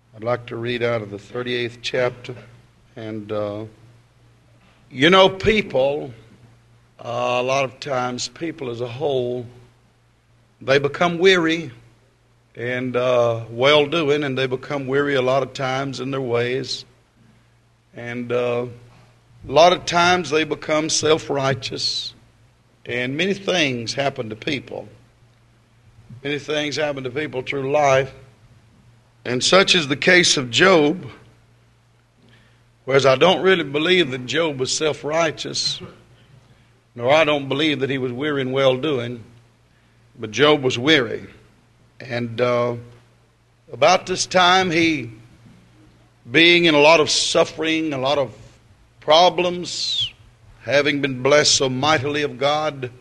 I'd like to read out of the 38th chapter. And, people, a lot of times, people as a whole, they become weary and well-doing, and they become weary a lot of times in their ways. And a lot of times they become self-righteous. And many things happen to people. Many things happen to people through life. And such is the case of Job. Whereas I don't really believe that Job was self-righteous, nor I don't believe that he was weary and well-doing, but Job was weary. And about this time, he, being in a lot of suffering, a lot of problems, having been blessed so mightily of God,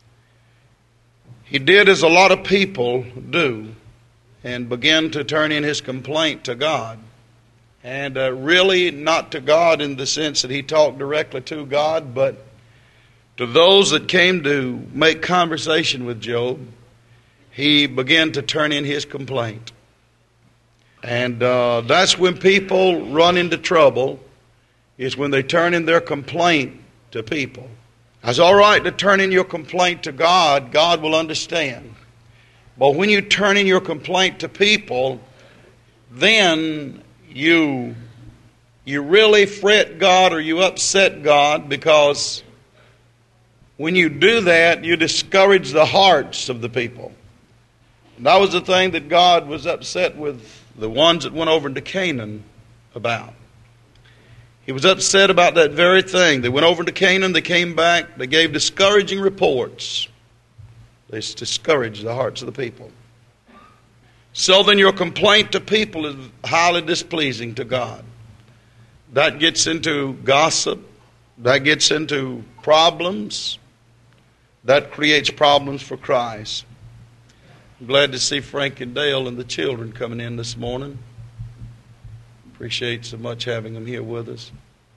he did as a lot of people do, and began to turn in his complaint to God. And really not to God in the sense that he talked directly to God, but to those that came to make conversation with Job, he began to turn in his complaint. And that's when people run into trouble, is when they turn in their complaint to people. It's all right to turn in your complaint to God. God will understand. But when you turn in your complaint to people, then you really fret God or you upset God, because when you do that, you discourage the hearts of the people. And that was the thing that God was upset with the ones that went over into Canaan about. He was upset about that very thing. They went over to Canaan, they came back, they gave discouraging reports. They discouraged the hearts of the people. So then your complaint to people is highly displeasing to God. That gets into gossip. That gets into problems. That creates problems for Christ. I'm glad to see Frank and Dale and the children coming in this morning. Appreciate so much having them here with us.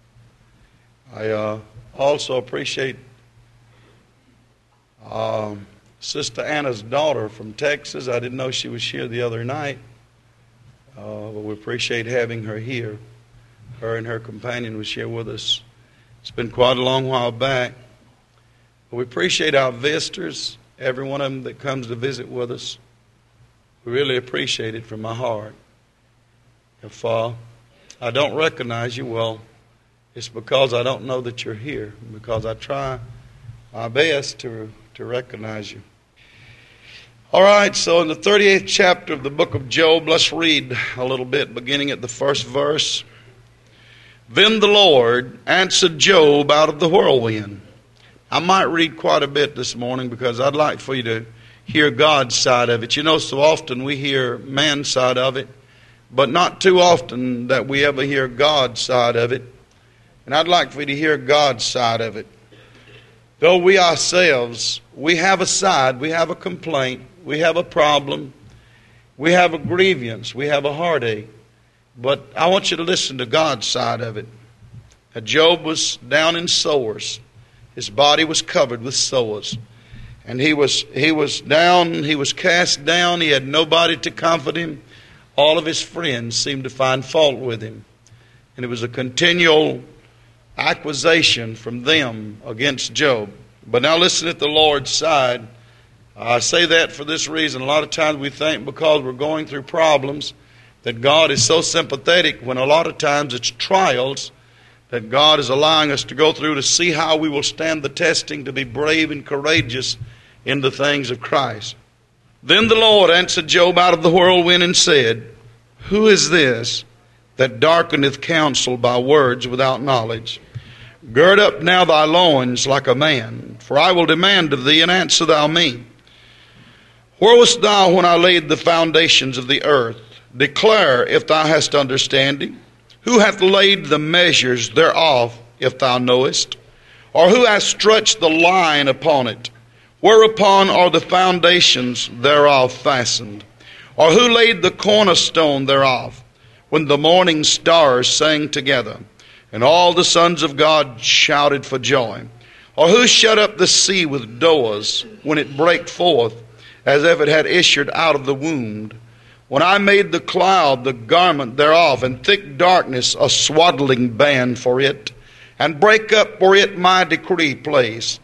I also appreciate Sister Anna's daughter from Texas. I didn't know she was here the other night. But we appreciate having her here. Her and her companion was here with us. It's been quite a long while back. But we appreciate our visitors, every one of them that comes to visit with us. We really appreciate it from my heart. If I don't recognize you, well, it's because I don't know that you're here. Because I try my best to recognize you. All right, so in the 38th chapter of the book of Job, let's read a little bit, beginning at the first verse. Then the Lord answered Job out of the whirlwind. I might read quite a bit this morning because I'd like for you to hear God's side of it. You know, so often we hear man's side of it, but not too often that we ever hear God's side of it. And I'd like for you to hear God's side of it. Though we ourselves, we have a side, we have a complaint, we have a problem, we have a grievance, we have a heartache. But I want you to listen to God's side of it. Job was down in sores. His body was covered with sores. And he was down, he was cast down, he had nobody to comfort him. All of his friends seemed to find fault with him. And it was a continual accusation from them against Job. But now listen at the Lord's side. I say that for this reason. A lot of times we think because we're going through problems that God is so sympathetic, when a lot of times it's trials that God is allowing us to go through to see how we will stand the testing, to be brave and courageous in the things of Christ. Then the Lord answered Job out of the whirlwind and said, Who is this that darkeneth counsel by words without knowledge? Gird up now thy loins like a man, for I will demand of thee, and answer thou me. Where wast thou when I laid the foundations of the earth? Declare if thou hast understanding. Who hath laid the measures thereof, if thou knowest? Or who hath stretched the line upon it? Whereupon are the foundations thereof fastened? Or who laid the cornerstone thereof, when the morning stars sang together, and all the sons of God shouted for joy? Or who shut up the sea with doors, when it brake forth, as if it had issued out of the womb? when I made the cloud the garment thereof, and thick darkness a swaddling band for it, and break up for it my decree place,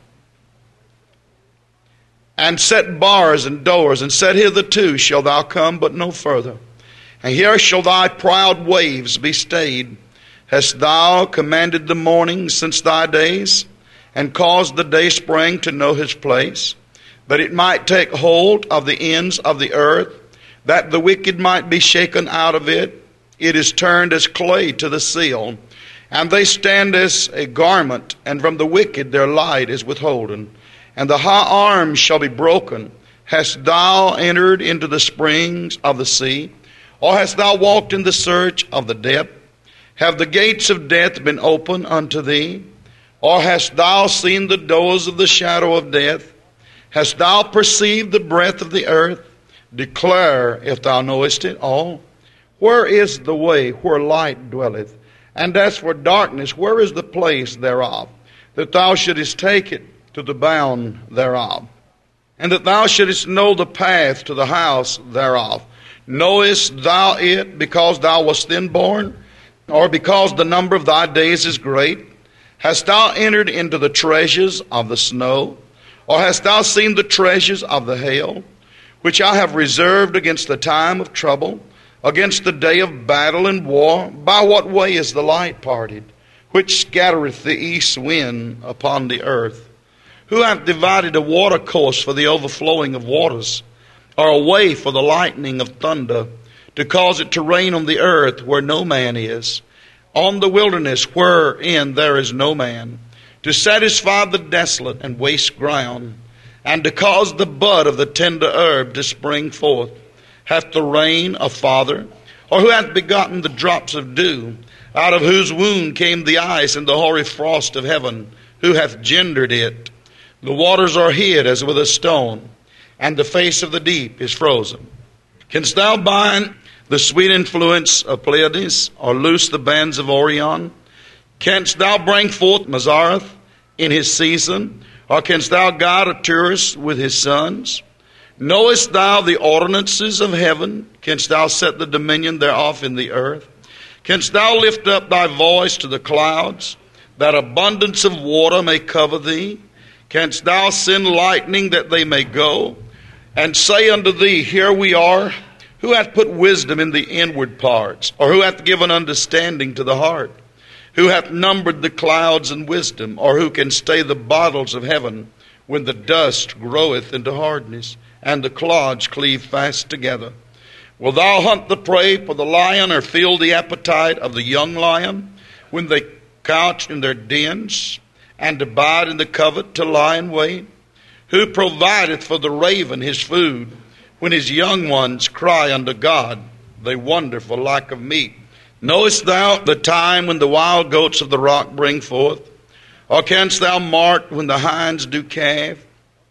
and set bars and doors, and said, hitherto shalt thou come, but no further. And here shall thy proud waves be stayed. Hast thou commanded the morning since thy days, and caused the day spring to know his place, that it might take hold of the ends of the earth, that the wicked might be shaken out of it? It is turned as clay to the seal, and they stand as a garment, and from the wicked their light is withholden. And the high arms shall be broken. Hast thou entered into the springs of the sea? Or hast thou walked in the search of the depth? Have the gates of death been opened unto thee? Or hast thou seen the doors of the shadow of death? Hast thou perceived the breadth of the earth? Declare, if thou knowest it all. Where is the way where light dwelleth? And as for darkness, where is the place thereof? That thou shouldest take it to the bound thereof, and that thou shouldest know the path to the house thereof. Knowest thou it because thou wast then born, or because the number of thy days is great? Hast thou entered into the treasures of the snow, or hast thou seen the treasures of the hail, which I have reserved against the time of trouble, against the day of battle and war? By what way is the light parted, which scattereth the east wind upon the earth? Who hath divided a water course for the overflowing of waters, or a way for the lightning of thunder, to cause it to rain on the earth where no man is, on the wilderness wherein there is no man, to satisfy the desolate and waste ground, and to cause the bud of the tender herb to spring forth? Hath the rain a father? Or who hath begotten the drops of dew, out of whose womb came the ice and the hoary frost of heaven? Who hath gendered it? The waters are hid as with a stone, and the face of the deep is frozen. Canst thou bind the sweet influence of Pleiades, or loose the bands of Orion? Canst thou bring forth Mazzaroth in his season, or canst thou guide Arcturus with his sons? Knowest thou the ordinances of heaven? Canst thou set the dominion thereof in the earth? Canst thou lift up thy voice to the clouds, that abundance of water may cover thee? Canst thou send lightning that they may go, and say unto thee, here we are? Who hath put wisdom in the inward parts, or who hath given understanding to the heart? Who hath numbered the clouds in wisdom, or who can stay the bottles of heaven, when the dust groweth into hardness, and the clods cleave fast together? Wilt thou hunt the prey for the lion, or fill the appetite of the young lion, when they couch in their dens, and abide in the covert to lie in wait? Who provideth for the raven his food, when his young ones cry unto God? They wonder for lack of meat. Knowest thou the time when the wild goats of the rock bring forth? Or canst thou mark when the hinds do calve?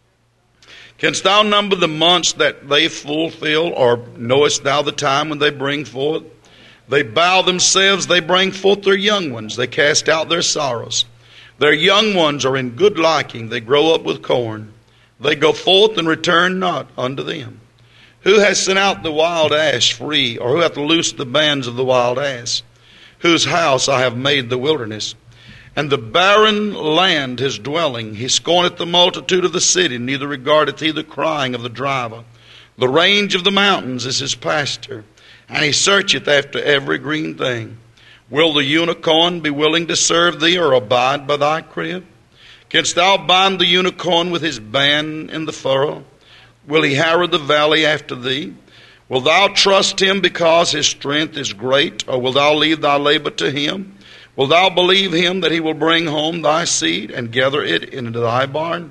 Canst thou number the months that they fulfill, or knowest thou the time when they bring forth? They bow themselves, they bring forth their young ones, they cast out their sorrows. Their young ones are in good liking, they grow up with corn. They go forth and return not unto them. Who has sent out the wild ass free, or who hath loosed the bands of the wild ass? Whose house I have made the wilderness, and the barren land his dwelling. He scorneth the multitude of the city, neither regardeth he the crying of the driver. The range of the mountains is his pasture, and he searcheth after every green thing. Will the unicorn be willing to serve thee, or abide by thy crib? Canst thou bind the unicorn with his band in the furrow? Will he harrow the valley after thee? Wilt thou trust him because his strength is great, or wilt thou leave thy labor to him? Wilt thou believe him that he will bring home thy seed, and gather it into thy barn?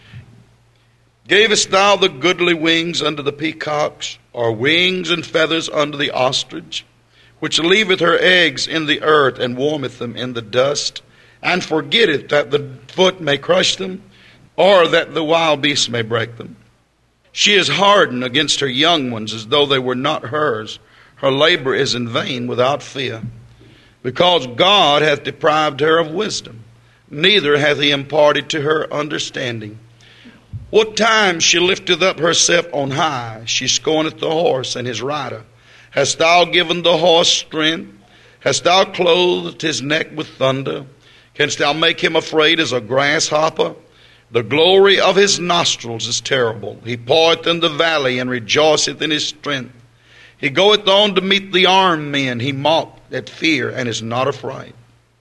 Gavest thou the goodly wings unto the peacocks, or wings and feathers unto the ostrich, which leaveth her eggs in the earth, and warmeth them in the dust, and forgetteth that the foot may crush them, or that the wild beast may break them? She is hardened against her young ones, as though they were not hers. Her labor is in vain without fear, because God hath deprived her of wisdom, neither hath he imparted to her understanding. What time she lifteth up herself on high, she scorneth the horse and his rider. Hast thou given the horse strength? Hast thou clothed his neck with thunder? Canst thou make him afraid as a grasshopper? The glory of his nostrils is terrible. He poureth in the valley and rejoiceth in his strength. He goeth on to meet the armed men. He mocked at fear and is not afraid.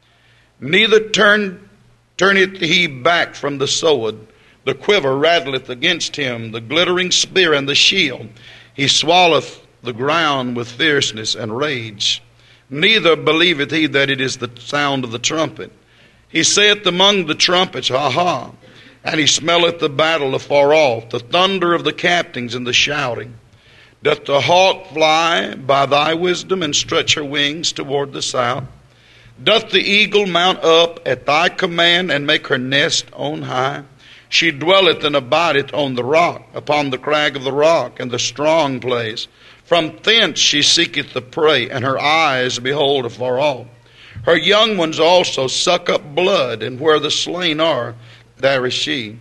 Neither turneth he back from the sword. The quiver rattleth against him, the glittering spear and the shield. He swalloweth the ground with fierceness and rage. Neither believeth he that it is the sound of the trumpet. He saith among the trumpets, Ha ha! And he smelleth the battle afar off, the thunder of the captains and the shouting. Doth the hawk fly by thy wisdom and stretch her wings toward the south? Doth the eagle mount up at thy command and make her nest on high? She dwelleth and abideth on the rock, upon the crag of the rock and the strong place. From thence she seeketh the prey, and her eyes behold afar off. Her young ones also suck up blood, and where the slain are, there is she.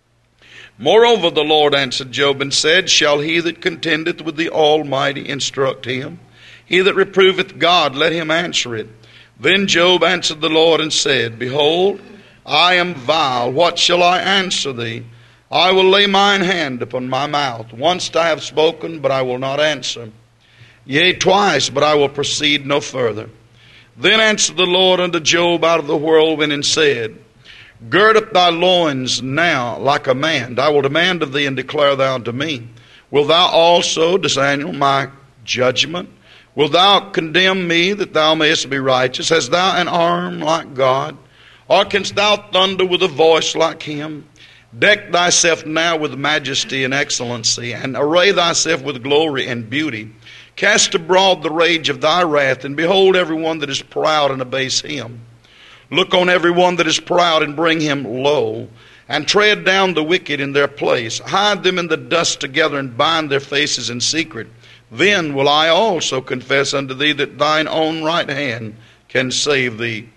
Moreover the Lord answered Job and said, Shall he that contendeth with the Almighty instruct him? He that reproveth God, let him answer it. Then Job answered the Lord and said, Behold, I am vile. What shall I answer thee? I will lay mine hand upon my mouth. Once I have spoken, but I will not answer. Yea, twice, but I will proceed no further. Then answered the Lord unto Job out of the whirlwind and said, Gird up thy loins now like a man. I will demand of thee and declare thou unto me. Wilt thou also disannul my judgment? Wilt thou condemn me that thou mayest be righteous? Hast thou an arm like God? Or canst thou thunder with a voice like him? Deck thyself now with majesty and excellency, and array thyself with glory and beauty. Cast abroad the rage of thy wrath, and behold every one that is proud and abase him. Look on every one that is proud and bring him low, and tread down the wicked in their place. Hide them in the dust together, and bind their faces in secret. Then will I also confess unto thee that thine own right hand can save thee.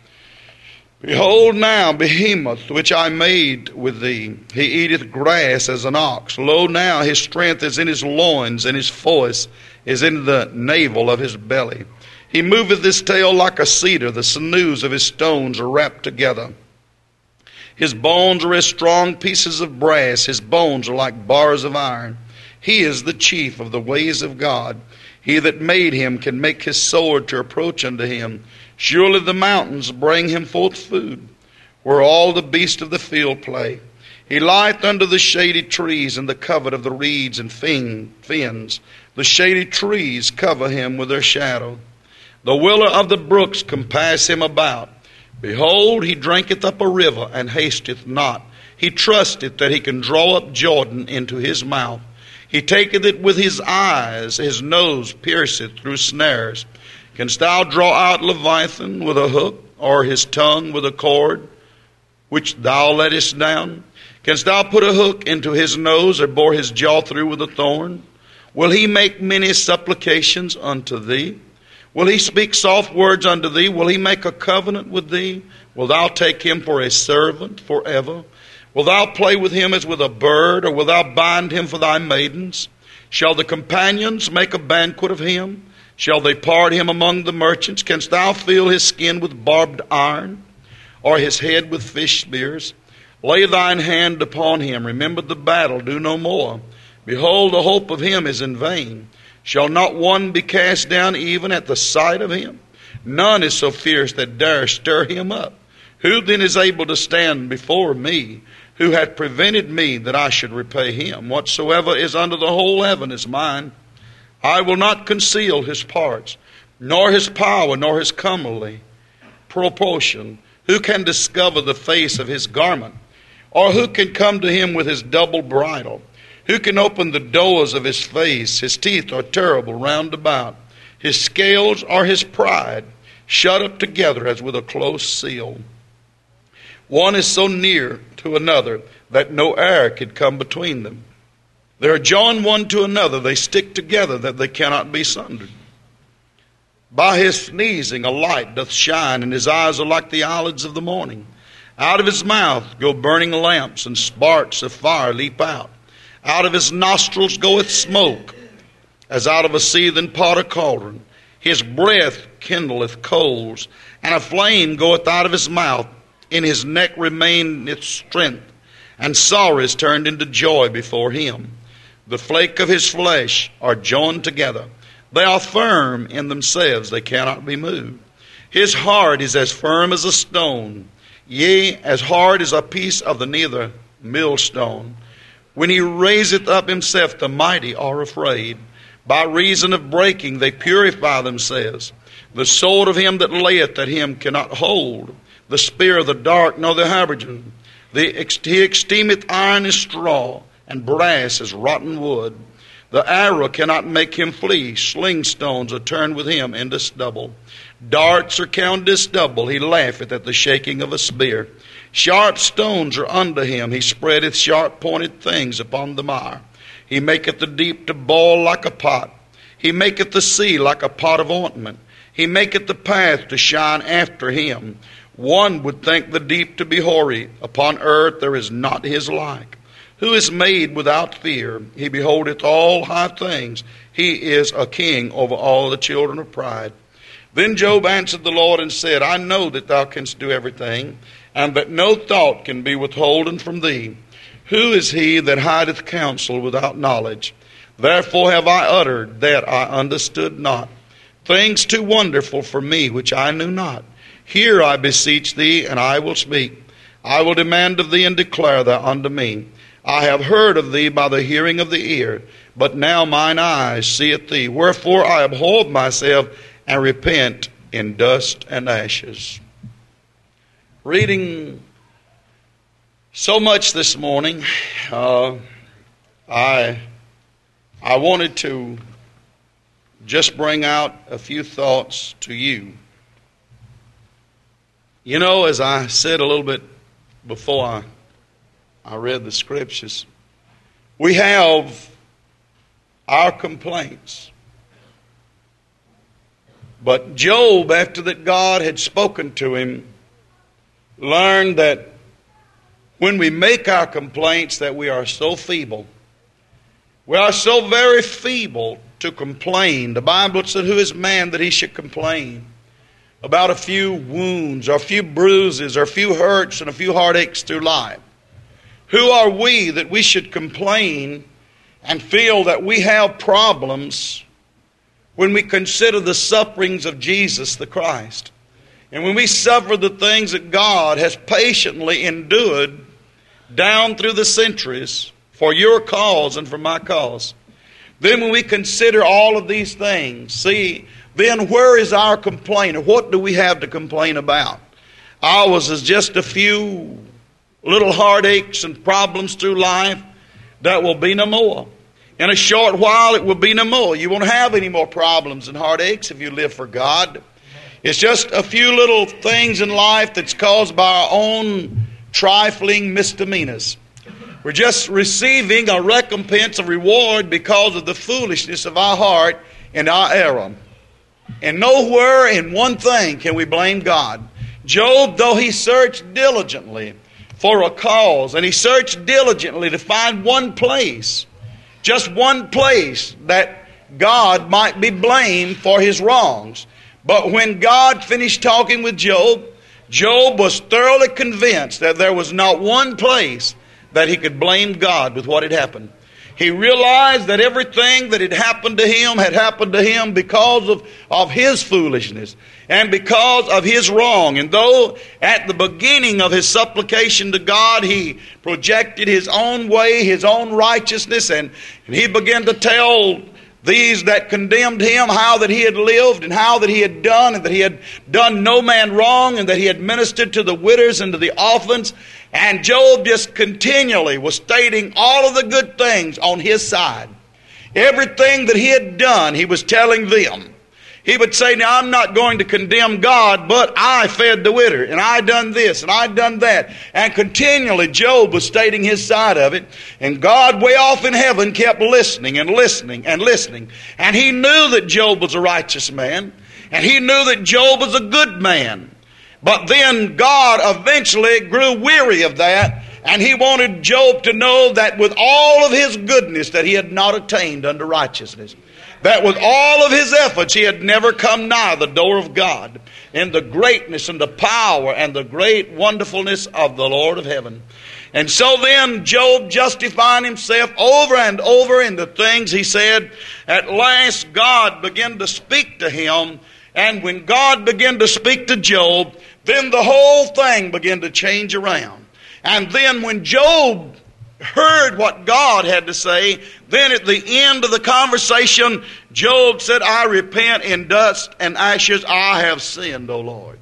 Behold now Behemoth, which I made with thee. He eateth grass as an ox. Lo now his strength is in his loins, and his voice is in the navel of his belly. He moveth his tail like a cedar. The sinews of his stones are wrapped together. His bones are as strong pieces of brass. His bones are like bars of iron. He is the chief of the ways of God. He that made him can make his sword to approach unto him. Surely the mountains bring him forth food, where all the beasts of the field play. He lieth under the shady trees in the covert of the reeds and fens. The shady trees cover him with their shadow. The willow of the brooks compass him about. Behold, he drinketh up a river, and hasteth not. He trusteth that he can draw up Jordan into his mouth. He taketh it with his eyes. His nose pierceth through snares. Canst thou draw out Leviathan with a hook, or his tongue with a cord, which thou lettest down? Canst thou put a hook into his nose, or bore his jaw through with a thorn? Will he make many supplications unto thee? Will he speak soft words unto thee? Will he make a covenant with thee? Will thou take him for a servant forever? Will thou play with him as with a bird, or will thou bind him for thy maidens? Shall the companions make a banquet of him? Shall they part him among the merchants? Canst thou fill his skin with barbed iron, or his head with fish spears? Lay thine hand upon him. Remember the battle. Do no more. Behold, the hope of him is in vain. Shall not one be cast down even at the sight of him? None is so fierce that dare stir him up. Who then is able to stand before me? Who hath prevented me that I should repay him? Whatsoever is under the whole heaven is mine. I will not conceal his parts, nor his power, nor his comely proportion. Who can discover the face of his garment? Or who can come to him with his double bridle? Who can open the doors of his face? His teeth are terrible round about. His scales are his pride, shut up together as with a close seal. One is so near to another that no air could come between them. They are joined one to another. They stick together that they cannot be sundered. By his sneezing a light doth shine, and his eyes are like the eyelids of the morning. Out of his mouth go burning lamps, and sparks of fire leap out. Out of his nostrils goeth smoke, as out of a seething pot or cauldron. His breath kindleth coals, and a flame goeth out of his mouth. In his neck remaineth strength, and sorrow is turned into joy before him. The flake of his flesh are joined together. They are firm in themselves, they cannot be moved. His heart is as firm as a stone, yea, as hard as a piece of the nether millstone. When he raiseth up himself, the mighty are afraid. By reason of breaking they purify themselves. The sword of him that layeth at him cannot hold. The spear of the dark, nor the habergeon. He esteemeth iron as straw, and brass as rotten wood. The arrow cannot make him flee. Sling stones are turned with him into stubble. Darts are counted as stubble. He laugheth at the shaking of a spear. Sharp stones are unto him. He spreadeth sharp-pointed things upon the mire. He maketh the deep to boil like a pot. He maketh the sea like a pot of ointment. He maketh the path to shine after him. One would think the deep to be hoary. Upon earth there is not his like. Who is made without fear? He beholdeth all high things. He is a king over all the children of pride. Then Job answered the Lord and said, I know that thou canst do everything, and that no thought can be withholden from thee. Who is he that hideth counsel without knowledge? Therefore have I uttered that I understood not, things too wonderful for me which I knew not. Hear, I beseech thee, and I will speak. I will demand of thee, and declare thou unto me. I have heard of thee by the hearing of the ear, but now mine eyes seeth thee. Wherefore I abhor myself, and repent in dust and ashes. Reading so much this morning, I wanted to just bring out a few thoughts to you. You know, as I said a little bit before I read the scriptures, we have our complaints. But Job, after that God had spoken to him, learned that when we make our complaints that we are so feeble. We are so very feeble to complain. The Bible said, who is man that he should complain about a few wounds or a few bruises or a few hurts and a few heartaches through life? Who are we that we should complain and feel that we have problems when we consider the sufferings of Jesus the Christ? And when we suffer the things that God has patiently endured down through the centuries for your cause and for my cause, then when we consider all of these things, see, then where is our complaint? Or what do we have to complain about? Ours is just a few little heartaches and problems through life that will be no more. In a short while it will be no more. You won't have any more problems and heartaches if you live for God. It's just a few little things in life that's caused by our own trifling misdemeanors. We're just receiving a recompense, a reward because of the foolishness of our heart and our error. And nowhere in one thing can we blame God. Job, though he searched diligently for a cause, and he searched diligently to find one place, just one place that God might be blamed for his wrongs. But when God finished talking with Job, Job was thoroughly convinced that there was not one place that he could blame God with what had happened. He realized that everything that had happened to him because of his foolishness and because of his wrong. And though at the beginning of his supplication to God, he projected his own way, his own righteousness, and he began to tell these that condemned him how that he had lived and how that he had done, and that he had done no man wrong, and that he had ministered to the widows and to the orphans. And Job just continually was stating all of the good things on his side. Everything that he had done, he was telling them. He would say, now I'm not going to condemn God, but I fed the widow, and I done this, and I done that. And continually Job was stating his side of it. And God way off in heaven kept listening and listening and listening. And he knew that Job was a righteous man. And he knew that Job was a good man. But then God eventually grew weary of that, and he wanted Job to know that with all of his goodness that he had not attained unto righteousness. That with all of his efforts he had never come nigh the door of God in the greatness and the power and the great wonderfulness of the Lord of heaven. And so then Job, justifying himself over and over in the things he said, at last God began to speak to him. And when God began to speak to Job, then the whole thing began to change around. And then when Job heard what God had to say, then at the end of the conversation, Job said, I repent, in dust and ashes I have sinned, O Lord.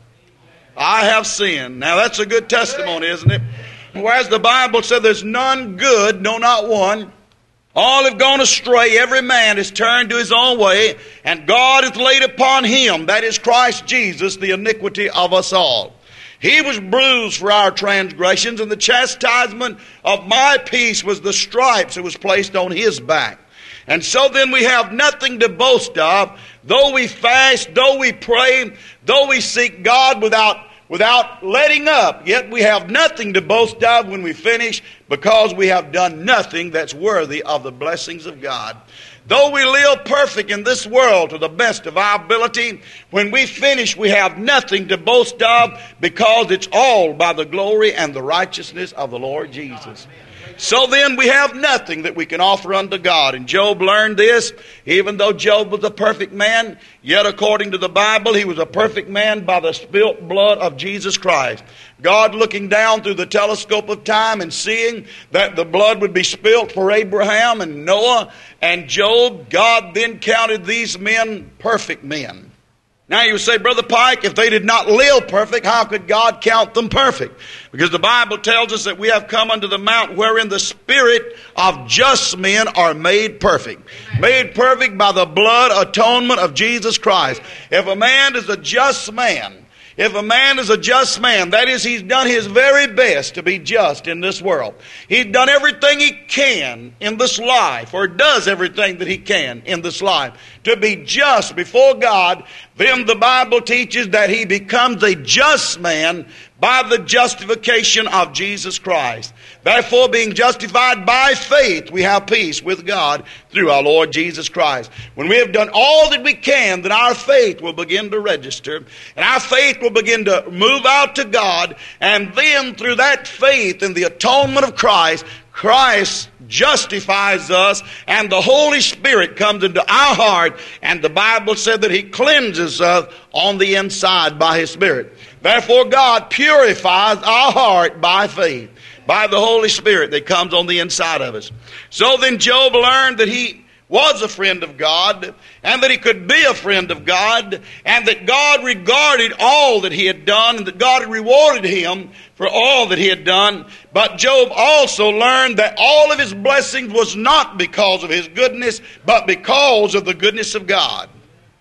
I have sinned. Now that's a good testimony, isn't it? Whereas the Bible said there's none good, no, not one. All have gone astray, every man is turned to his own way, and God hath laid upon him, that is Christ Jesus, the iniquity of us all. He was bruised for our transgressions, and the chastisement of my peace was the stripes that was placed on his back. And so then we have nothing to boast of, though we fast, though we pray, though we seek God without letting up, yet we have nothing to boast of when we finish, because we have done nothing that's worthy of the blessings of God. Though we live perfect in this world to the best of our ability, when we finish we have nothing to boast of, because it's all by the glory and the righteousness of the Lord Jesus. So then we have nothing that we can offer unto God. And Job learned this. Even though Job was a perfect man, yet according to the Bible, he was a perfect man by the spilt blood of Jesus Christ. God looking down through the telescope of time and seeing that the blood would be spilt for Abraham and Noah and Job, God then counted these men perfect men. Now you say, Brother Pike, if they did not live perfect, how could God count them perfect? Because the Bible tells us that we have come unto the mount wherein the spirit of just men are made perfect. Made perfect by the blood atonement of Jesus Christ. If a man is a just man, that is, he's done his very best to be just in this world. He's done everything he can in this life, or does everything that he can in this life, to be just before God. Then the Bible teaches that he becomes a just man by the justification of Jesus Christ. Therefore, being justified by faith, we have peace with God through our Lord Jesus Christ. When we have done all that we can, then our faith will begin to register, and our faith will begin to move out to God, and then through that faith in the atonement of Christ, Christ justifies us, and the Holy Spirit comes into our heart, and the Bible said that he cleanses us on the inside by his Spirit. Therefore, God purifies our heart by faith, by the Holy Spirit that comes on the inside of us. So then Job learned that he was a friend of God, and that he could be a friend of God, and that God regarded all that he had done, and that God had rewarded him for all that he had done. But Job also learned that all of his blessings was not because of his goodness, but because of the goodness of God.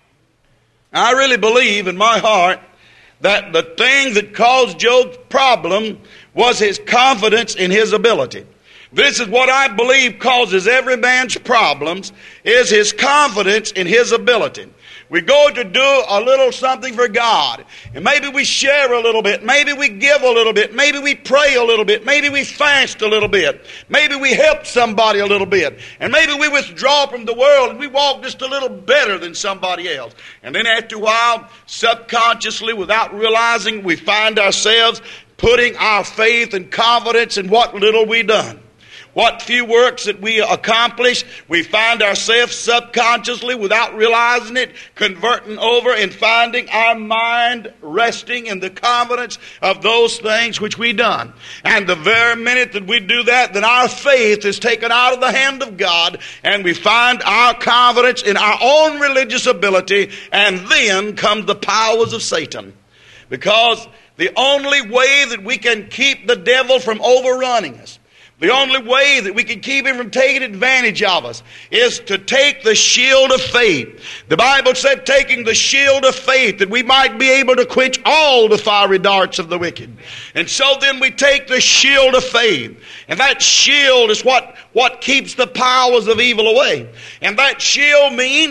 I really believe in my heart that the thing that caused Job's problem was his confidence in his ability. This is what I believe causes every man's problems, is his confidence in his ability. We go to do a little something for God, and maybe we share a little bit, maybe we give a little bit, maybe we pray a little bit, maybe we fast a little bit, maybe we help somebody a little bit, and maybe we withdraw from the world and we walk just a little better than somebody else. And then after a while, subconsciously, without realizing, we find ourselves putting our faith and confidence in what little we done. What few works that we accomplish, we find ourselves subconsciously, without realizing it, converting over and finding our mind resting in the confidence of those things which we done. And the very minute that we do that, then our faith is taken out of the hand of God, and we find our confidence in our own religious ability, and then come the powers of Satan. Because the only way that we can keep the devil from overrunning us, the only way that we can keep him from taking advantage of us, is to take the shield of faith. The Bible said, taking the shield of faith, that we might be able to quench all the fiery darts of the wicked. And so then we take the shield of faith. And that shield is what keeps the powers of evil away. And that shield means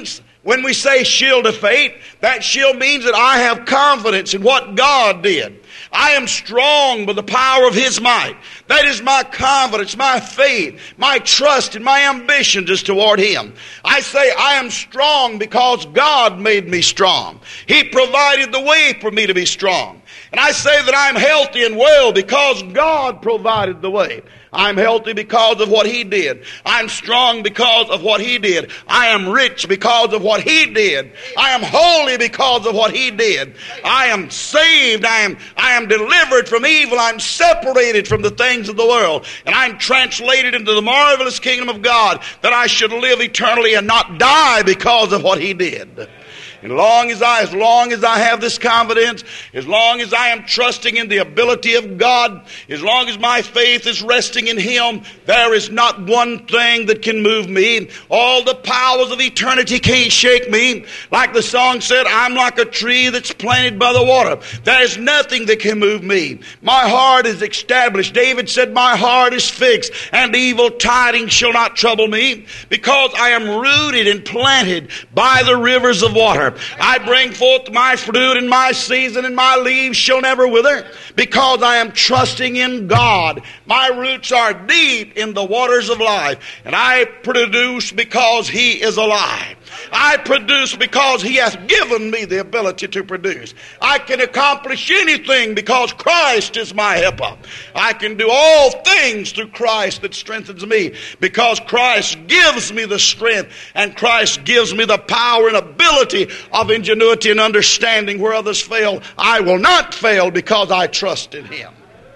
When we say shield of faith, that shield means that I have confidence in what God did. I am strong by the power of His might. That is my confidence, my faith, my trust, and my ambitions is toward Him. I say I am strong because God made me strong. He provided the way for me to be strong. And I say that I'm healthy and well because God provided the way. I'm healthy because of what He did. I'm strong because of what He did. I am rich because of what He did. I am holy because of what He did. I am saved. I am delivered from evil. I'm separated from the things of the world. And I'm translated into the marvelous kingdom of God, that I should live eternally and not die because of what He did. As long as I have this confidence, as long as I am trusting in the ability of God, as long as my faith is resting in Him, there is not one thing that can move me. All the powers of eternity can't shake me. Like the song said, I'm like a tree that's planted by the water. There is nothing that can move me. My heart is established. David said, my heart is fixed, and evil tidings shall not trouble me, because I am rooted and planted by the rivers of water. I bring forth my fruit in my season, and my leaves shall never wither, because I am trusting in God. My roots are deep in the waters of life, and I produce because He is alive. I produce because He hath given me the ability to produce. I can accomplish anything because Christ is my helper. I can do all things through Christ that strengthens me, because Christ gives me the strength, and Christ gives me the power and ability of ingenuity and understanding. Where others fail, I will not fail, because I trust in Him.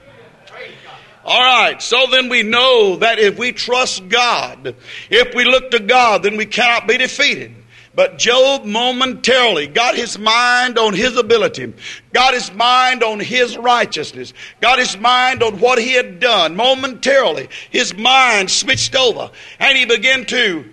All right, so then we know that if we trust God, if we look to God, then we cannot be defeated. But Job momentarily got his mind on his ability, got his mind on his righteousness, got his mind on what he had done. Momentarily, his mind switched over, and he began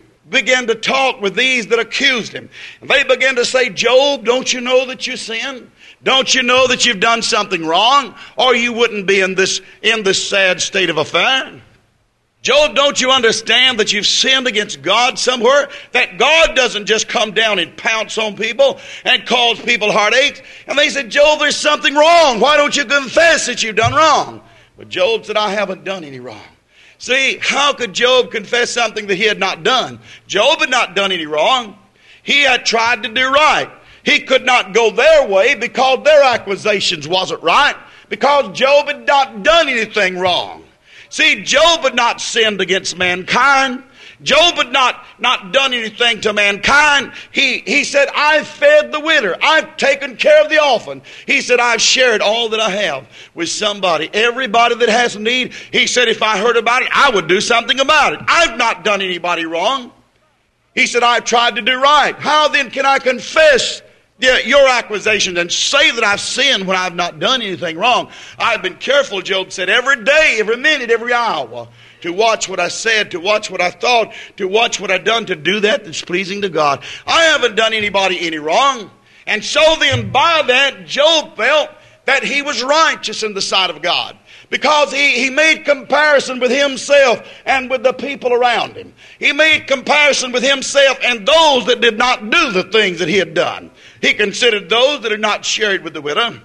to talk with these that accused him. And they began to say, Job, don't you know that you sinned? Don't you know that you've done something wrong? Or you wouldn't be in this sad state of affair. Job, don't you understand that you've sinned against God somewhere? That God doesn't just come down and pounce on people and cause people heartaches. And they said, Job, there's something wrong. Why don't you confess that you've done wrong? But Job said, I haven't done any wrong. See, how could Job confess something that he had not done? Job had not done any wrong. He had tried to do right. He could not go their way because their accusations wasn't right, because Job had not done anything wrong. See, Job had not sinned against mankind. Job had not done anything to mankind. He said, I've fed the widow. I've taken care of the orphan. He said, I've shared all that I have with somebody. Everybody that has need. He said, if I heard about it, I would do something about it. I've not done anybody wrong. He said, I've tried to do right. How then can I confess your accusations and say that I've sinned when I've not done anything wrong? I've been careful, Job said, every day, every minute, every hour, to watch what I said, to watch what I thought, to watch what I've done, to do that's pleasing to God. I haven't done anybody any wrong. And so then by that, Job felt that he was righteous in the sight of God, because he made comparison with himself and with the people around him. He made comparison with himself and those that did not do the things that he had done. He considered those that had not shared with the widow.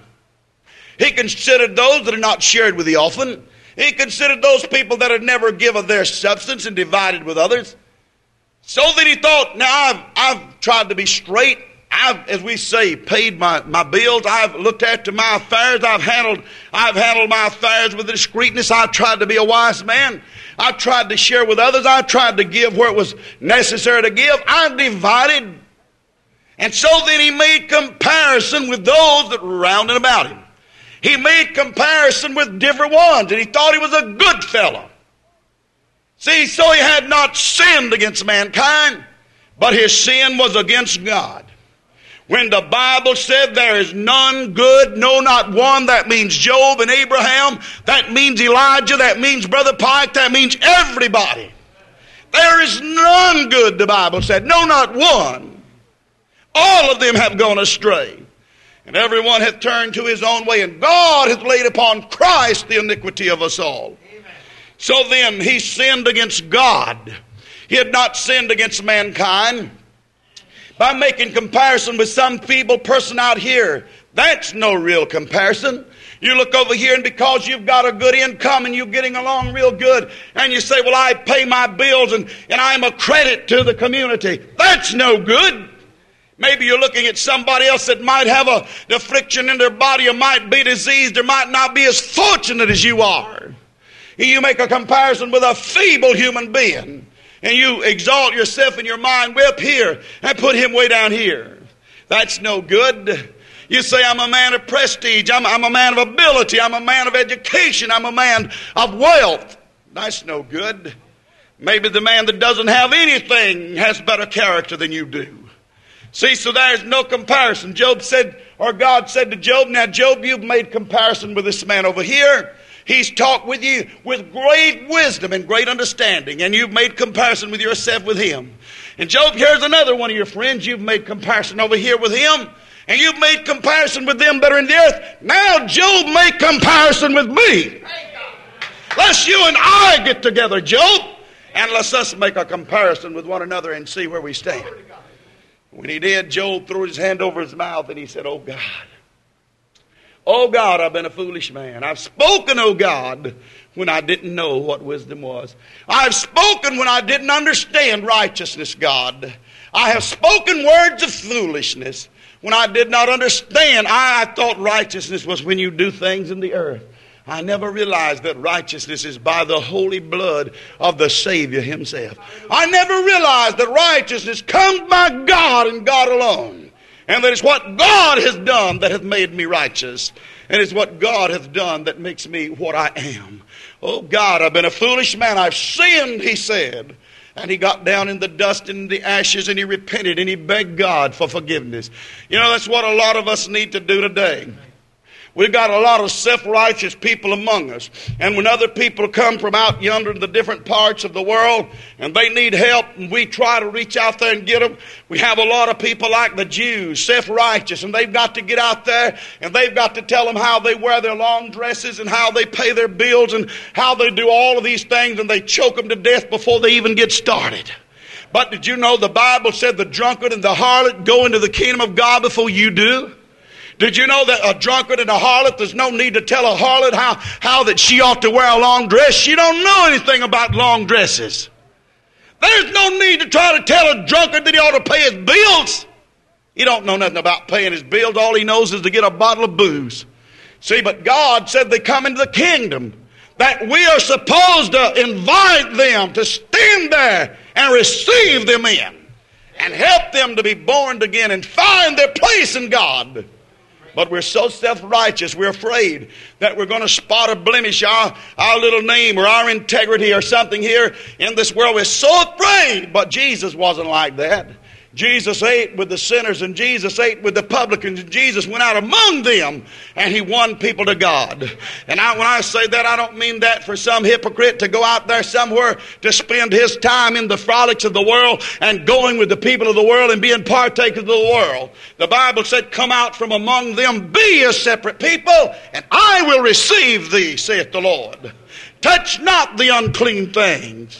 He considered those that had not shared with the orphan. He considered those people that had never given their substance and divided with others. So that he thought, now I've tried to be straight. I've, as we say, paid my bills. I've looked after my affairs. I've handled my affairs with discreetness. I've tried to be a wise man. I've tried to share with others. I've tried to give where it was necessary to give. I've divided. And so then he made comparison with those that were round and about him. He made comparison with different ones, and he thought he was a good fellow. See, so he had not sinned against mankind, but his sin was against God. When the Bible said there is none good, no, not one, that means Job and Abraham, that means Elijah, that means Brother Pike, that means everybody. There is none good, the Bible said, no, not one. All of them have gone astray, and everyone hath turned to his own way, and God hath laid upon Christ the iniquity of us all. Amen. So then he sinned against God. He had not sinned against mankind, by making comparison with some feeble person out here. That's no real comparison. You look over here, and because you've got a good income and you're getting along real good, and you say, well, I pay my bills and I'm a credit to the community. That's no good. Maybe you're looking at somebody else that might have an affliction in their body or might be diseased or might not be as fortunate as you are. You make a comparison with a feeble human being, and you exalt yourself in your mind way up here and put him way down here. That's no good. You say, I'm a man of prestige, I'm a man of ability, I'm a man of education, I'm a man of wealth. That's no good. Maybe the man that doesn't have anything has better character than you do. See, so there's no comparison. Job said, or God said to Job, now Job, you've made comparison with this man over here. He's talked with you with great wisdom and great understanding, and you've made comparison with yourself with him. And Job, here's another one of your friends. You've made comparison over here with him, and you've made comparison with them that are in the earth. Now Job, make comparison with me. Let's you and I get together, Job, and let's us make a comparison with one another and see where we stand. When he did, Job threw his hand over his mouth and he said, oh God, I've been a foolish man. I've spoken, oh God, when I didn't know what wisdom was. I've spoken when I didn't understand righteousness, God. I have spoken words of foolishness when I did not understand. I thought righteousness was when you do things in the earth. I never realized that righteousness is by the holy blood of the Savior himself. I never realized that righteousness comes by God and God alone. And that it's what God has done that hath made me righteous. And it's what God hath done that makes me what I am. Oh God, I've been a foolish man. I've sinned, he said. And he got down in the dust and the ashes and he repented and he begged God for forgiveness. You know, that's what a lot of us need to do today. We've got a lot of self-righteous people among us. And when other people come from out yonder in the different parts of the world and they need help and we try to reach out there and get them, we have a lot of people like the Jews, self-righteous, and they've got to get out there and they've got to tell them how they wear their long dresses and how they pay their bills and how they do all of these things, and they choke them to death before they even get started. But did you know the Bible said the drunkard and the harlot go into the kingdom of God before you do? Did you know that a drunkard and a harlot, there's no need to tell a harlot how that she ought to wear a long dress? She don't know anything about long dresses. There's no need to try to tell a drunkard that he ought to pay his bills. He don't know nothing about paying his bills. All he knows is to get a bottle of booze. See, but God said they come into the kingdom, that we are supposed to invite them to stand there and receive them in and help them to be born again and find their place in God. But we're so self-righteous, we're afraid that we're going to spot a blemish, our little name or our integrity or something here in this world. We're so afraid. But Jesus wasn't like that. Jesus ate with the sinners and Jesus ate with the publicans, and Jesus went out among them and he won people to God. And when I say that, I don't mean that for some hypocrite to go out there somewhere to spend his time in the frolics of the world and going with the people of the world and being partakers of the world. The Bible said, come out from among them, be a separate people, and I will receive thee, saith the Lord. Touch not the unclean things.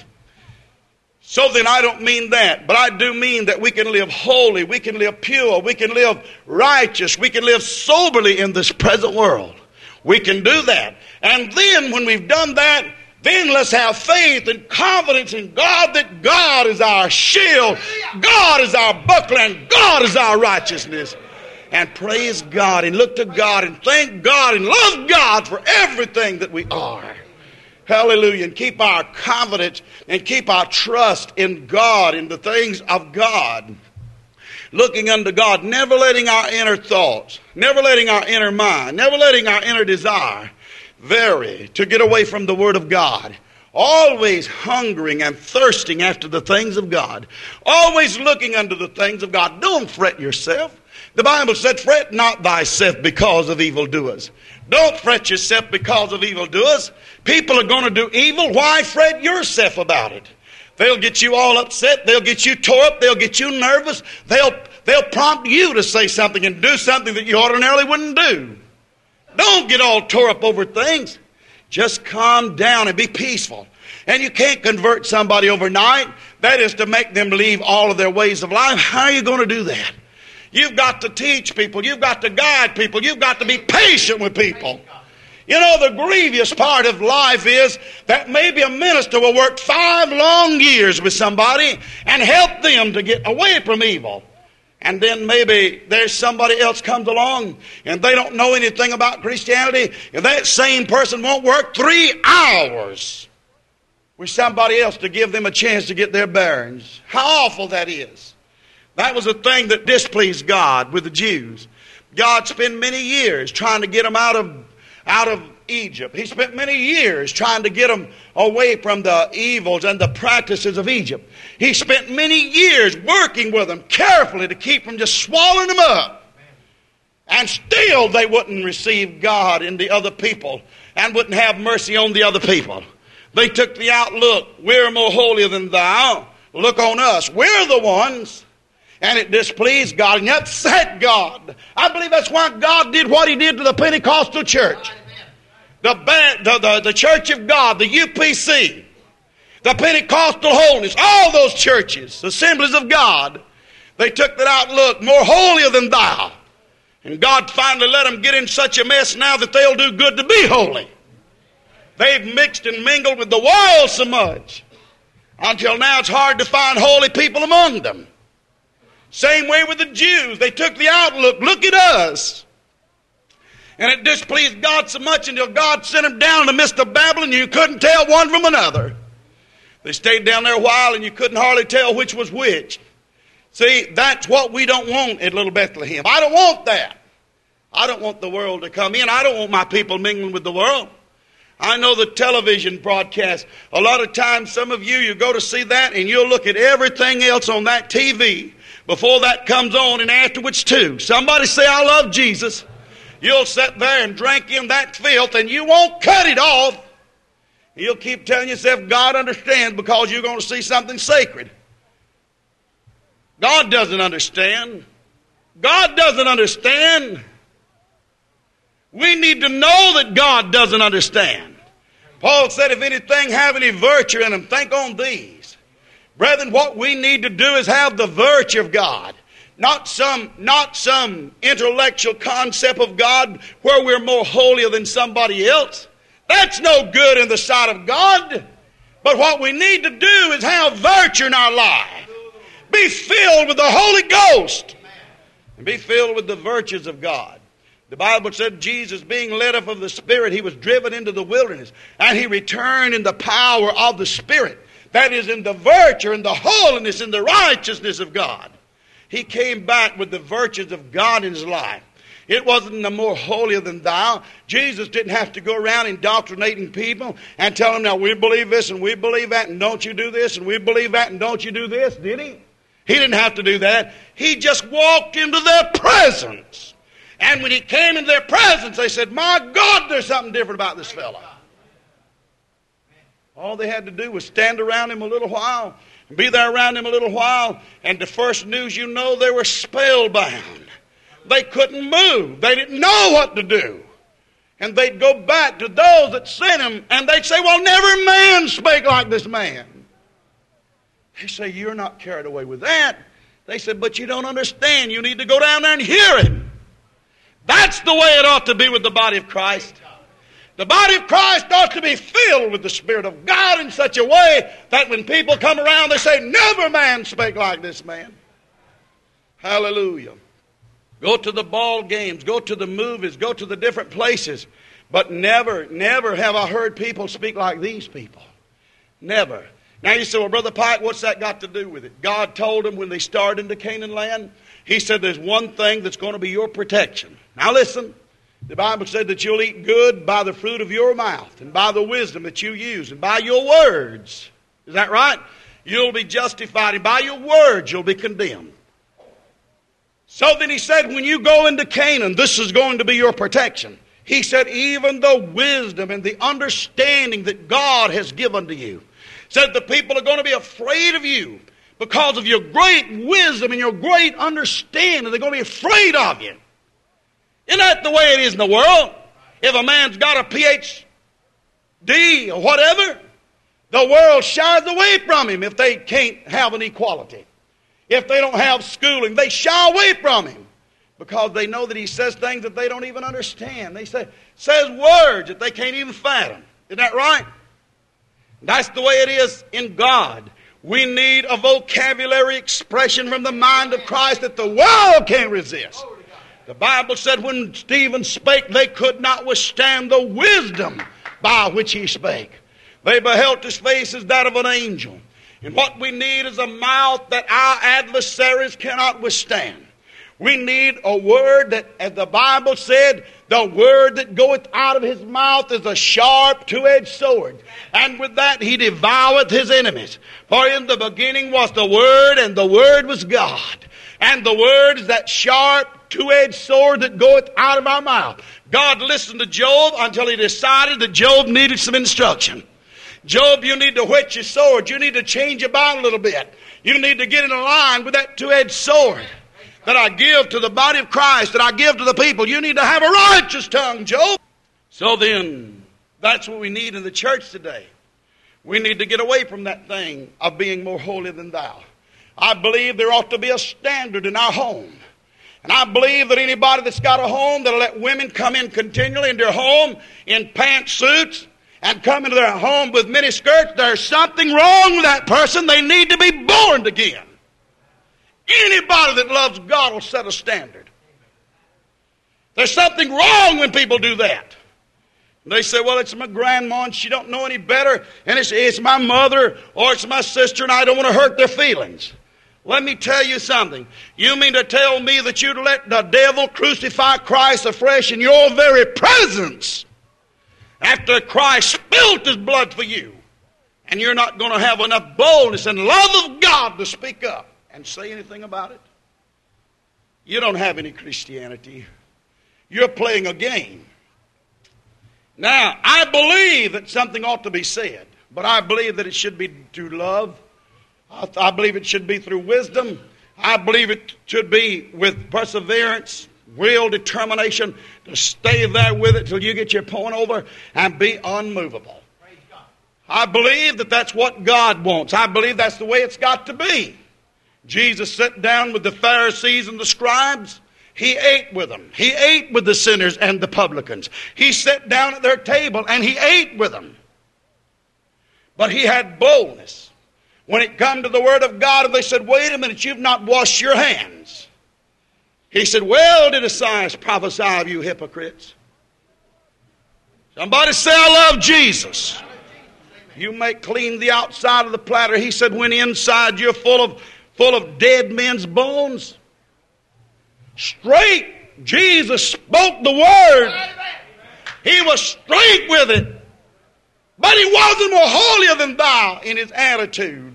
So then I don't mean that, but I do mean that we can live holy, we can live pure, we can live righteous, we can live soberly in this present world. We can do that. And then when we've done that, then let's have faith and confidence in God that God is our shield, God is our buckler, and God is our righteousness. And praise God and look to God and thank God and love God for everything that we are. Hallelujah. And keep our confidence and keep our trust in God, in the things of God. Looking unto God, never letting our inner thoughts, never letting our inner mind, never letting our inner desire vary to get away from the Word of God. Always hungering and thirsting after the things of God. Always looking unto the things of God. Don't fret yourself. The Bible said, fret not thyself because of evildoers. Don't fret yourself because of evildoers. People are going to do evil. Why fret yourself about it? They'll get you all upset. They'll get you tore up. They'll get you nervous. They'll prompt you to say something and do something that you ordinarily wouldn't do. Don't get all tore up over things. Just calm down and be peaceful. And you can't convert somebody overnight. That is to make them leave all of their ways of life. How are you going to do that? You've got to teach people. You've got to guide people. You've got to be patient with people. You know, the grievous part of life is that maybe a minister will work 5 long years with somebody and help them to get away from evil. And then maybe there's somebody else comes along and they don't know anything about Christianity, and that same person won't work 3 hours with somebody else to give them a chance to get their bearings. How awful that is. That was a thing that displeased God with the Jews. God spent many years trying to get them out of Egypt. He spent many years trying to get them away from the evils and the practices of Egypt. He spent many years working with them carefully to keep from just swallowing them up. And still they wouldn't receive God in the other people and wouldn't have mercy on the other people. They took the outlook, we're more holy than thou. Look on us. We're the ones. And it displeased God and upset God. I believe that's why God did what He did to the Pentecostal church. The Church of God, the UPC, the Pentecostal Holiness, all those churches, assemblies of God, they took that outlook, more holier than thou. And God finally let them get in such a mess now that they'll do good to be holy. They've mixed and mingled with the world so much until now it's hard to find holy people among them. Same way with the Jews. They took the outlook, look at us. And it displeased God so much until God sent them down in the midst of Babylon, you couldn't tell one from another. They stayed down there a while and you couldn't hardly tell which was which. See, that's what we don't want at Little Bethlehem. I don't want that. I don't want the world to come in. I don't want my people mingling with the world. I know the television broadcast. A lot of times, some of you go to see that and you'll look at everything else on that TV before that comes on and afterwards too. Somebody say, I love Jesus. You'll sit there and drink in that filth and you won't cut it off. You'll keep telling yourself God understands because you're going to see something sacred. God doesn't understand. God doesn't understand. We need to know that God doesn't understand. Paul said, if anything have any virtue in them, think on these. Brethren, what we need to do is have the virtue of God. Not some intellectual concept of God where we're more holier than somebody else. That's no good in the sight of God. But what we need to do is have virtue in our life. Be filled with the Holy Ghost. And be filled with the virtues of God. The Bible said Jesus, being led up of the Spirit, He was driven into the wilderness. And He returned in the power of the Spirit. That is, in the virtue and the holiness and the righteousness of God. He came back with the virtues of God in His life. It wasn't the more holier than thou. Jesus didn't have to go around indoctrinating people and tell them, now we believe this and we believe that and don't you do this and we believe that and don't you do this, did He? He didn't have to do that. He just walked into their presence. And when He came into their presence, they said, my God, there's something different about this fellow. All they had to do was stand around Him a little while, be there around Him a little while, and the first news you know, they were spellbound. They couldn't move. They didn't know what to do. And they'd go back to those that sent Him, and they'd say, well, never man spake like this man. They say, you're not carried away with that. They said, but you don't understand. You need to go down there and hear Him. That's the way it ought to be with the body of Christ. The body of Christ ought to be filled with the Spirit of God in such a way that when people come around, they say, never man spake like this man. Hallelujah. Go to the ball games, go to the movies, go to the different places. But never, never have I heard people speak like these people. Never. Now you say, well, Brother Pike, what's that got to do with it? God told them when they started into Canaan land, He said there's one thing that's going to be your protection. Now listen. The Bible said that you'll eat good by the fruit of your mouth and by the wisdom that you use and by your words. Is that right? You'll be justified and by your words you'll be condemned. So then He said, when you go into Canaan, this is going to be your protection. He said, even the wisdom and the understanding that God has given to you. Said the people are going to be afraid of you because of your great wisdom and your great understanding. They're going to be afraid of you. Isn't that the way it is in the world? If a man's got a PhD or whatever, The world shies away from him if they can't have an equality. If they don't have schooling, they shy away from him because they know that he says things that they don't even understand. He says words that they can't even fathom. Isn't that right? That's the way it is in God. We need a vocabulary expression from the mind of Christ that the world can't resist. The Bible said when Stephen spake, they could not withstand the wisdom by which he spake. They beheld his face as that of an angel. And what we need is a mouth that our adversaries cannot withstand. We need a word that, as the Bible said, the word that goeth out of his mouth is a sharp two-edged sword. And with that he devoureth his enemies. For in the beginning was the Word, and the Word was God. And the Word is that sharp two-edged sword that goeth out of our mouth. God listened to Job until he decided that Job needed some instruction. Job, you need to whet your sword. You need to change about a little bit. You need to get in line with that two-edged sword that I give to the body of Christ, that I give to the people. You need to have a righteous tongue, Job. So then, that's what we need in the church today. We need to get away from that thing of being more holy than thou. I believe there ought to be a standard in our home. And I believe that anybody that's got a home that'll let women come in continually in their home in pantsuits and come into their home with mini skirts, there's something wrong with that person. They need to be born again. Anybody that loves God will set a standard. There's something wrong when people do that. They say, well, it's my grandma and she don't know any better, and it's my mother or it's my sister and I don't want to hurt their feelings. Let me tell you something. You mean to tell me that you'd let the devil crucify Christ afresh in your very presence after Christ spilled his blood for you, and you're not going to have enough boldness and love of God to speak up and say anything about it? You don't have any Christianity. You're playing a game. Now, I believe that something ought to be said, but I believe that it should be through love. I believe it should be through wisdom. I believe it should be with perseverance, will, determination to stay there with it till you get your point over and be unmovable. I believe that that's what God wants. I believe that's the way it's got to be. Jesus sat down with the Pharisees and the scribes. He ate with them. He ate with the sinners and the publicans. He sat down at their table and he ate with them. But he had boldness. When it come to the Word of God, and they said, wait a minute, you've not washed your hands. He said, well, did Esaias prophesy of you hypocrites? Somebody say, I love Jesus. You may clean the outside of the platter. He said, when inside you're full of dead men's bones. Straight. Jesus spoke the Word. He was straight with it. But he wasn't more holier than thou in his attitude.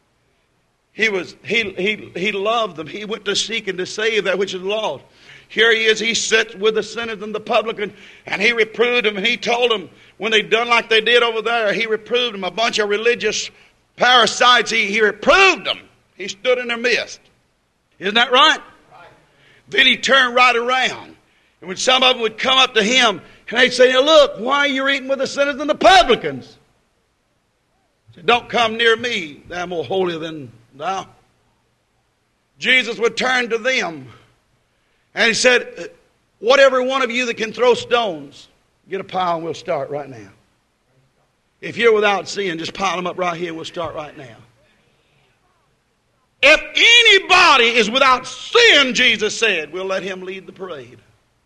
He loved them. He went to seek and to save that which is lost. Here he is. He sits with the sinners and the publicans, and he reproved them. And he told them when they done like they did over there, he reproved them. A bunch of religious parasites. He reproved them. He stood in their midst. Isn't that right? Then he turned right around. And when some of them would come up to him, and they'd say, look, why are you eating with the sinners and the publicans? He said, don't come near me, thou more holier than thou. Jesus would turn to them, and he said, whatever one of you that can throw stones, get a pile and we'll start right now. If you're without sin, just pile them up right here and we'll start right now. If anybody is without sin, Jesus said, we'll let him lead the parade.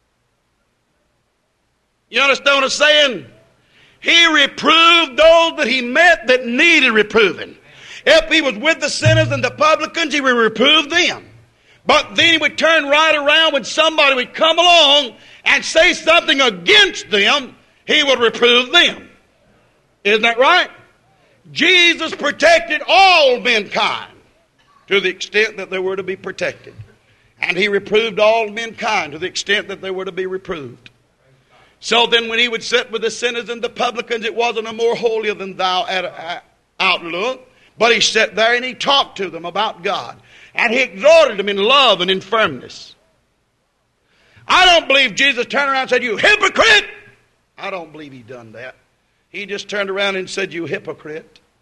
You understand what I'm saying? He reproved those that he met that needed reproving. If he was with the sinners and the publicans, he would reprove them. But then he would turn right around when somebody would come along and say something against them, he would reprove them. Isn't that right? Jesus protected all mankind to the extent that they were to be protected. And he reproved all mankind to the extent that they were to be reproved. So then when he would sit with the sinners and the publicans, it wasn't a more holier than thou outlook. But he sat there and he talked to them about God. And he exhorted them in love and in firmness. I don't believe Jesus turned around and said, you hypocrite. I don't believe he done that. He just turned around and said, you hypocrite.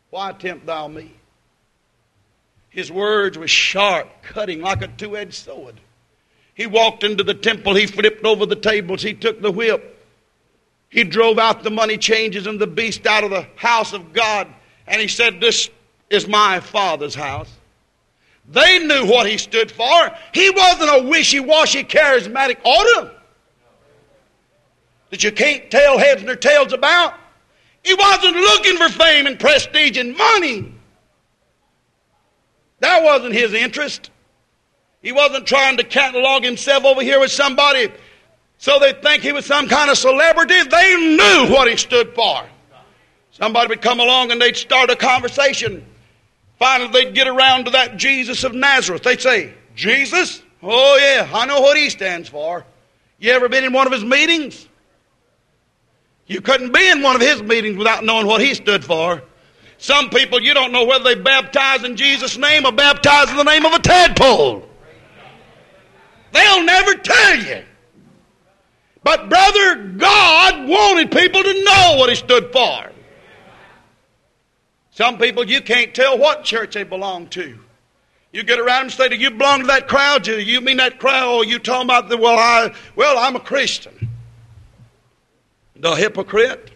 Why tempt thou me? His words were sharp, cutting like a two-edged sword. He walked into the temple. He flipped over the tables. He took the whip. He drove out the money changers and the beast out of the house of God. And he said, this is my Father's house. They knew what he stood for. He wasn't a wishy-washy, charismatic order that you can't tell heads nor tails about. He wasn't looking for fame and prestige and money. That wasn't his interest. He wasn't trying to catalog himself over here with somebody so they'd think he was some kind of celebrity. They knew what he stood for. Somebody would come along and they'd start a conversation. Finally, they'd get around to that Jesus of Nazareth. They'd say, Jesus? Oh, yeah, I know what he stands for. You ever been in one of his meetings? You couldn't be in one of his meetings without knowing what he stood for. Some people, you don't know whether they baptize in Jesus' name or baptize in the name of a tadpole. They'll never tell you. But, brother, God wanted people to know what he stood for. Some people, you can't tell what church they belong to. You get around and say, do you belong to that crowd? Do you mean that crowd? Or you talking about, I'm a Christian. The hypocrite.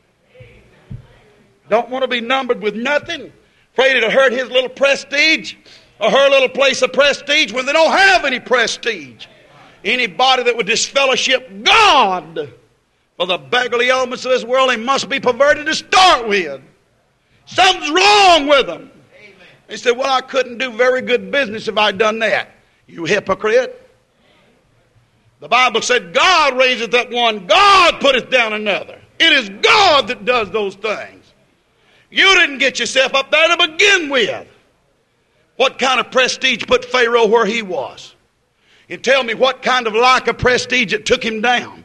Don't want to be numbered with nothing. Afraid it'll hurt his little prestige or her little place of prestige when they don't have any prestige. Anybody that would disfellowship God for the beggarly elements of this world, they must be perverted to start with. Something's wrong with them. They said, well, I couldn't do very good business if I'd done that. You hypocrite. The Bible said, God raiseth up one, God putteth down another. It is God that does those things. You didn't get yourself up there to begin with. What kind of prestige put Pharaoh where he was? You tell me what kind of lack of prestige it took him down.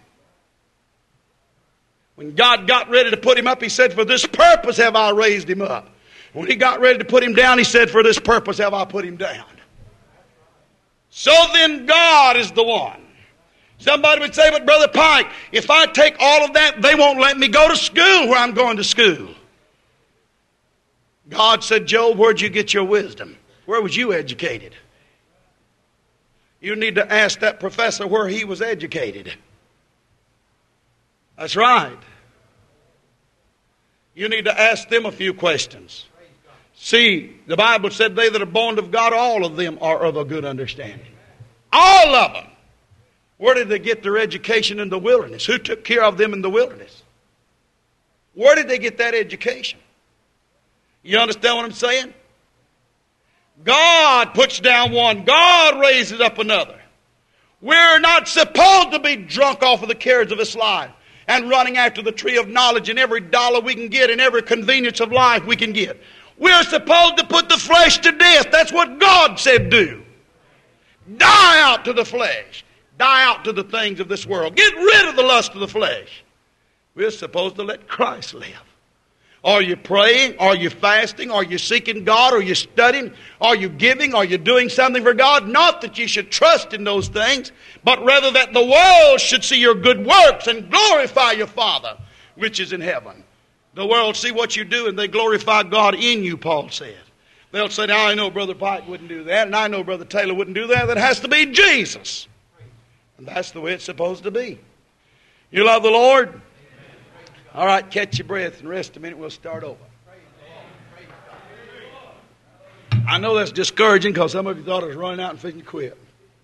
When God got ready to put him up, he said, for this purpose have I raised him up. When he got ready to put him down, he said, for this purpose have I put him down. So then God is the one. Somebody would say, but Brother Pike, if I take all of that, they won't let me go to school where I'm going to school. God said, Job, where'd you get your wisdom? Where was you educated? You need to ask that professor where he was educated. That's right. You need to ask them a few questions. See, the Bible said they that are born of God, all of them are of a good understanding. All of them. Where did they get their education in the wilderness? Who took care of them in the wilderness? Where did they get that education? You understand what I'm saying? God puts down one. God raises up another. We're not supposed to be drunk off of the cares of this life and running after the tree of knowledge and every dollar we can get and every convenience of life we can get. We're supposed to put the flesh to death. That's what God said do. Die out to the flesh. Die out to the things of this world. Get rid of the lust of the flesh. We're supposed to let Christ live. Are you praying? Are you fasting? Are you seeking God? Are you studying? Are you giving? Are you doing something for God? Not that you should trust in those things, but rather that the world should see your good works and glorify your Father, which is in heaven. The world see what you do and they glorify God in you, Paul said. They'll say, now I know Brother Pike wouldn't do that, and I know Brother Taylor wouldn't do that. That has to be Jesus. And that's the way it's supposed to be. You love the Lord? All right, catch your breath and rest a minute. We'll start over. I know that's discouraging because some of you thought I was running out and fixing to quit.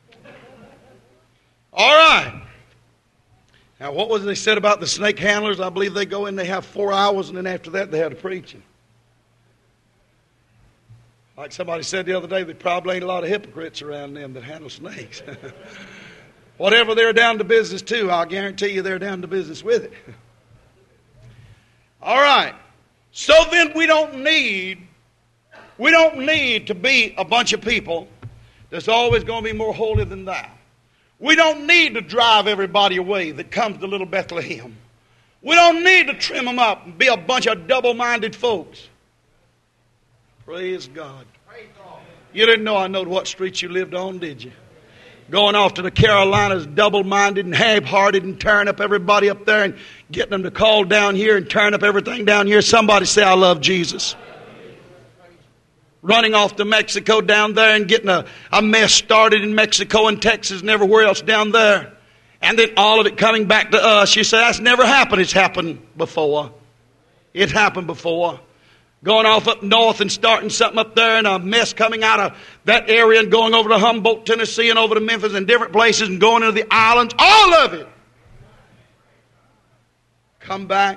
All right. Now, what was they said about the snake handlers? I believe they go in, they have 4 hours, and then after that they have the preaching. Like somebody said the other day, there probably ain't a lot of hypocrites around them that handle snakes. Whatever they're down to business to, I'll guarantee you they're down to business with it. All right. So then we don't need to be a bunch of people that's always going to be more holy than thou. We don't need to drive everybody away that comes to little Bethlehem. We don't need to trim them up and be a bunch of double-minded folks. Praise God. You didn't know I knowed what streets you lived on, did you? Going off to the Carolinas, double-minded and half-hearted and tearing up everybody up there and getting them to call down here and tearing up everything down here. Somebody say, I love Jesus. running off to Mexico down there and getting a mess started in Mexico and Texas and everywhere else down there. And then all of it coming back to us. You say, that's never happened. It's happened before. It happened before. Going off up north and starting something up there and a mess coming out of that area and going over to Humboldt, Tennessee and over to Memphis and different places and going into the islands. All of it. Come back.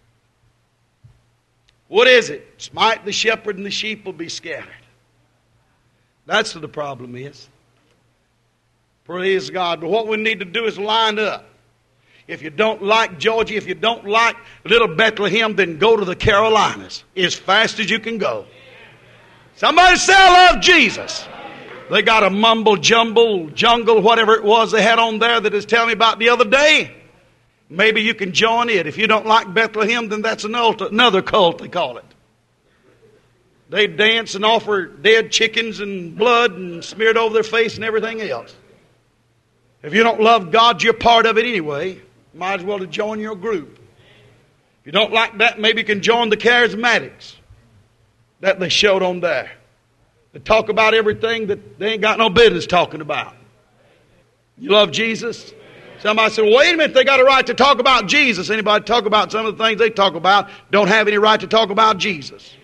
What is it? Smite the shepherd and the sheep will be scattered. That's what the problem is. Praise God. But what we need to do is line up. If you don't like Georgia, if you don't like little Bethlehem, then go to the Carolinas as fast as you can go. Somebody say, I love Jesus. They got a mumble jumble jungle, whatever it was they had on there that is telling me about the other day. Maybe you can join it. If you don't like Bethlehem, then that's another cult, they call it. They dance and offer dead chickens and blood and smeared over their face and everything else. If you don't love God, you're part of it anyway. Might as well to join your group. If you don't like that, maybe you can join the charismatics that they showed on there. They talk about everything that they ain't got no business talking about. You love Jesus? Somebody said, well, wait a minute, they got a right to talk about Jesus. Anybody talk about some of the things they talk about don't have any right to talk about Jesus.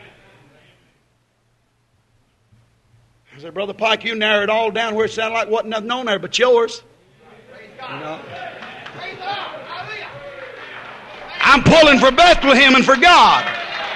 I said, Brother Pike, you narrowed it all down where it sounded like wasn't nothing on there but yours. You know? I'm pulling for Bethlehem and for God.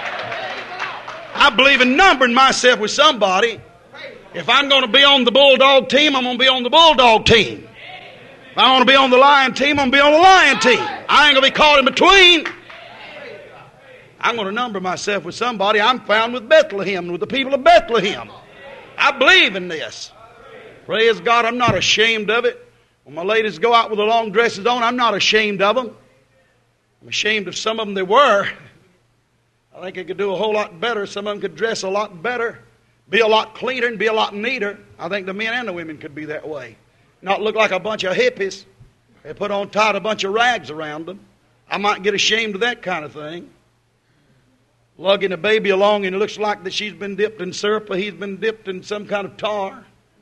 I believe in numbering myself with somebody. If I'm going to be on the Bulldog team, I'm going to be on the Bulldog team. If I want to be on the Lion team, I'm going to be on the Lion team. I ain't going to be caught in between. I'm going to number myself with somebody. I'm found with Bethlehem, with the people of Bethlehem. I believe in this. Praise God, I'm not ashamed of it. When my ladies go out with the long dresses on, I'm not ashamed of them. I'm ashamed of some of them they were. I think they could do a whole lot better. Some of them could dress a lot better, be a lot cleaner, and be a lot neater. I think the men and the women could be that way. Not look like a bunch of hippies. They put on tight a bunch of rags around them. I might get ashamed of that kind of thing. Lugging a baby along and it looks like that she's been dipped in syrup or he's been dipped in some kind of tar.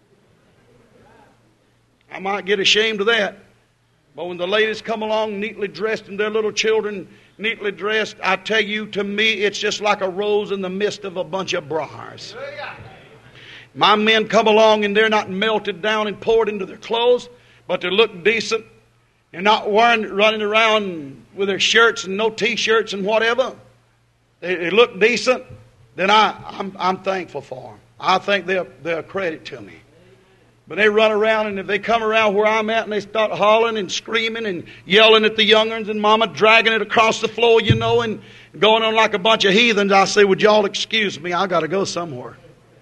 I might get ashamed of that. But when the ladies come along neatly dressed and their little children neatly dressed, I tell you, to me, it's just like a rose in the midst of a bunch of briars. My men come along and they're not melted down and poured into their clothes, but they look decent. They're not running around with their shirts and no T-shirts and whatever. They look decent. Then I'm thankful for them. I think they're a credit to me. But they run around, and if they come around where I'm at and they start hollering and screaming and yelling at the young'uns and mama dragging it across the floor, you know, and going on like a bunch of heathens, I say, would y'all excuse me? I got to go somewhere.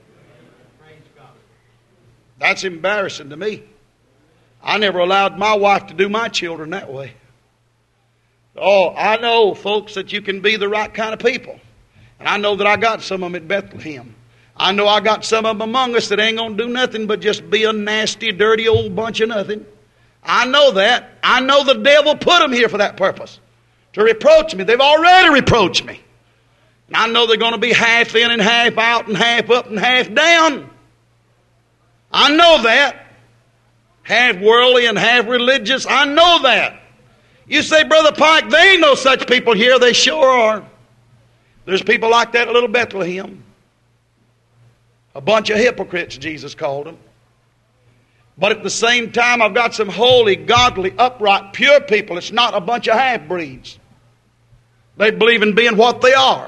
That's embarrassing to me. I never allowed my wife to do my children that way. Oh, I know, folks, that you can be the right kind of people. And I know that I got some of them at Bethlehem. I know I got some of them among us that ain't going to do nothing but just be a nasty, dirty old bunch of nothing. I know that. I know the devil put them here for that purpose, to reproach me. They've already reproached me. And I know they're going to be half in and half out and half up and half down. I know that. Half worldly and half religious. I know that. You say, Brother Pike, there ain't no such people here. They sure are. There's people like that at Little Bethlehem. A bunch of hypocrites, Jesus called them. But at the same time, I've got some holy, godly, upright, pure people. It's not a bunch of half-breeds. They believe in being what they are.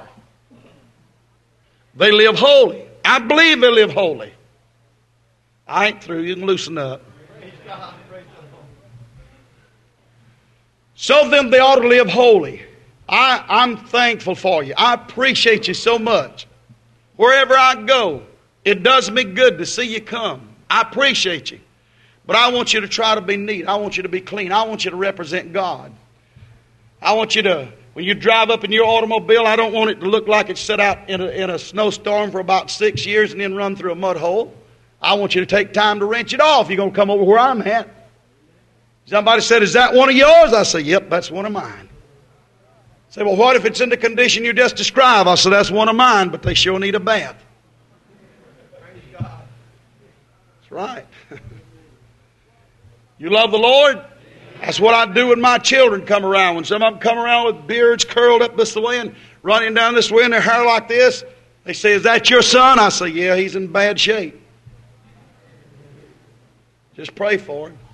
They live holy. I believe they live holy. I ain't through. You can loosen up. So then they ought to live holy. I'm thankful for you. I appreciate you so much. Wherever I go, it does me good to see you come. I appreciate you. But I want you to try to be neat. I want you to be clean. I want you to represent God. I want you to, when you drive up in your automobile, I don't want it to look like it's set out in a snowstorm for about 6 years and then run through a mud hole. I want you to take time to wrench it off. You're going to come over where I'm at. Somebody said, is that one of yours? I say, yep, that's one of mine. Say, well, what if it's in the condition you just described? I said, that's one of mine, but they sure need a bath. right. You love the Lord? That's what I do when my children come around. When some of them come around with beards curled up this way and running down this way and their hair like this, they say, is that your son? I say, yeah, he's in bad shape. Just pray for him.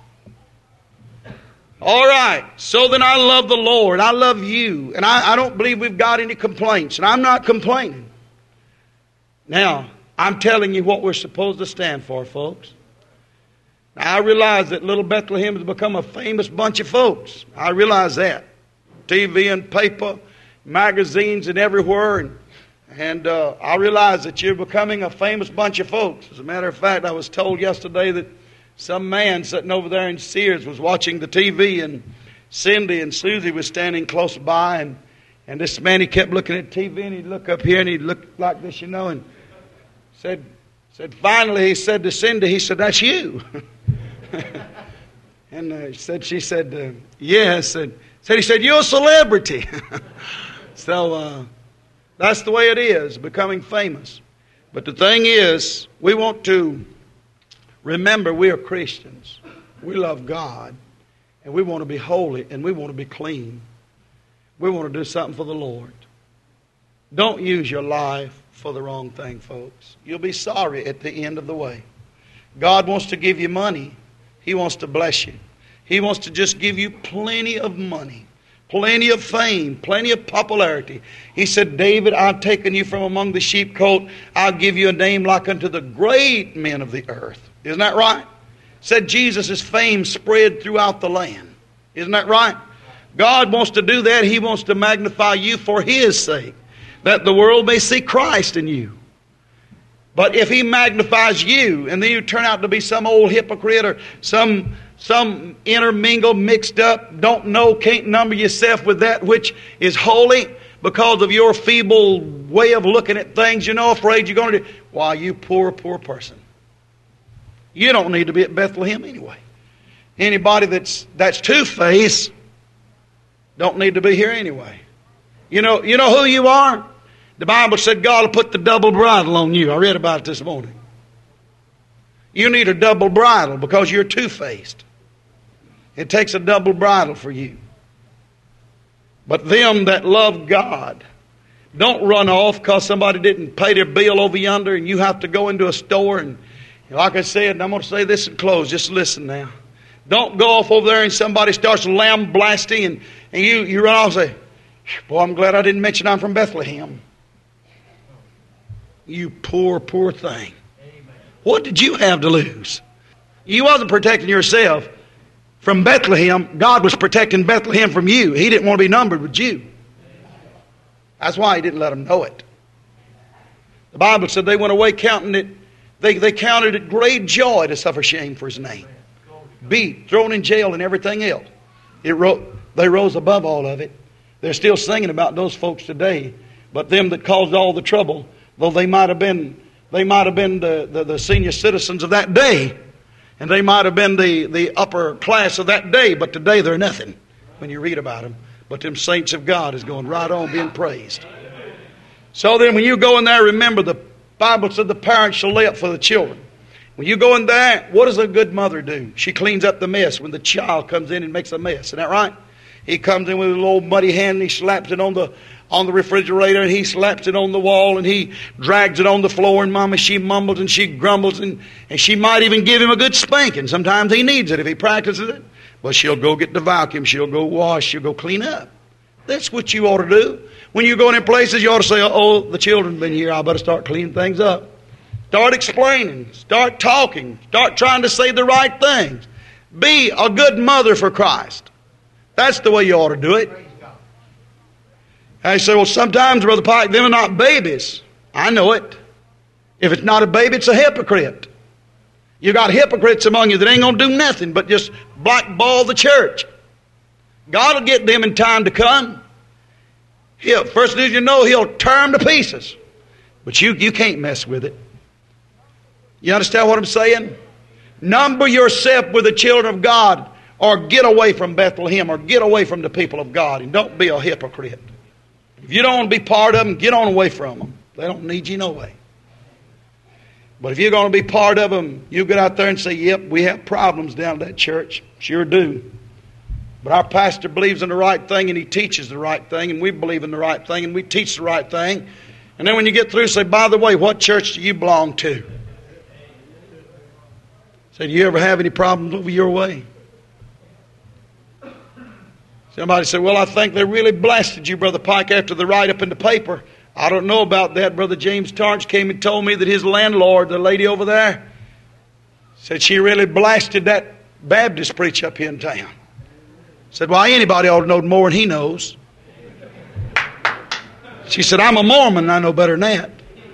All right. So then I love the Lord. I love you. And I don't believe we've got any complaints. And I'm not complaining. Now, I'm telling you what we're supposed to stand for, folks. Now, I realize that Little Bethlehem has become a famous bunch of folks. I realize that. TV and paper, magazines and everywhere. And I realize that you're becoming a famous bunch of folks. As a matter of fact, I was told yesterday that some man sitting over there in Sears was watching the TV, and Cindy and Susie was standing close by, and this man, he kept looking at TV, and he'd look up here and he'd look like this, and said finally, he said to Cindy, he said, that's you. And she said, yes. And he said, you're a celebrity. So that's the way it is, becoming famous. But the thing is, we want to remember we are Christians. We love God. And we want to be holy and we want to be clean. We want to do something for the Lord. Don't use your life for the wrong thing, folks. You'll be sorry at the end of the way. God wants to give you money. He wants to bless you. He wants to just give you plenty of money, plenty of fame, plenty of popularity. He said, David, I've taken you from among the sheepcote. I'll give you a name like unto the great men of the earth. Isn't that right? Said Jesus' fame spread throughout the land. Isn't that right? God wants to do that. He wants to magnify you for His sake, that the world may see Christ in you. But if He magnifies you, and then you turn out to be some old hypocrite or some intermingled, mixed up, don't know, can't number yourself with that which is holy because of your feeble way of looking at things, afraid you're going to do, why, you poor, poor person. You don't need to be at Bethlehem anyway. Anybody that's two-faced don't need to be here anyway. You know who you are? The Bible said God will put the double bridle on you. I read about it this morning. You need a double bridle because you're two-faced. It takes a double bridle for you. But them that love God, don't run off because somebody didn't pay their bill over yonder and you have to go into a store and, like I said, and I'm going to say this and close, just listen now. Don't go off over there and somebody starts lamb blasting and you run off and say, boy, I'm glad I didn't mention I'm from Bethlehem. You poor, poor thing. Amen. What did you have to lose? You wasn't protecting yourself from Bethlehem. God was protecting Bethlehem from you. He didn't want to be numbered with you. That's why He didn't let them know it. The Bible said they went away counting it. They counted it great joy to suffer shame for His name. Beat, thrown in jail and everything else. They rose above all of it. They're still singing about those folks today. But them that caused all the trouble, though they might have been the senior citizens of that day, and they might have been the upper class of that day, but today they're nothing when you read about them. But them saints of God is going right on being praised. So then when you go in there, remember the Bible said the parents shall lay up for the children. When you go in there, what does a good mother do? She cleans up the mess when the child comes in and makes a mess. Isn't that right? He comes in with a little muddy hand and he slaps it on the refrigerator and he slaps it on the wall and he drags it on the floor, and Mama, she mumbles and she grumbles and she might even give him a good spanking. Sometimes he needs it if he practices it. But she'll go get the vacuum, she'll go wash, she'll go clean up. That's what you ought to do. When you're going in places, you ought to say, oh, the children have been here, I better start cleaning things up. Start explaining, start talking, start trying to say the right things. Be a good mother for Christ. That's the way you ought to do it. I say, well, sometimes, Brother Pike, them are not babies. I know it. If it's not a baby, it's a hypocrite. You got hypocrites among you that ain't going to do nothing but just blackball the church. God will get them in time to come. First thing you know, He'll tear them to pieces. But you can't mess with it. You understand what I'm saying? Number yourself with the children of God, or get away from Bethlehem, or get away from the people of God, and don't be a hypocrite. If you don't want to be part of them, get on away from them. They don't need you no way. But if you're going to be part of them, you get out there and say, yep, we have problems down at that church. Sure do. But our pastor believes in the right thing and he teaches the right thing, and we believe in the right thing and we teach the right thing. And then when you get through, say, by the way, what church do you belong to? Say, do you ever have any problems over your way? Somebody said, well, I think they really blasted you, Brother Pike, after the write-up in the paper. I don't know about that. Brother James Torrance came and told me that his landlord, the lady over there, said she really blasted that Baptist preacher up here in town. Said, why, anybody ought to know more than he knows. She said, I'm a Mormon and I know better than that.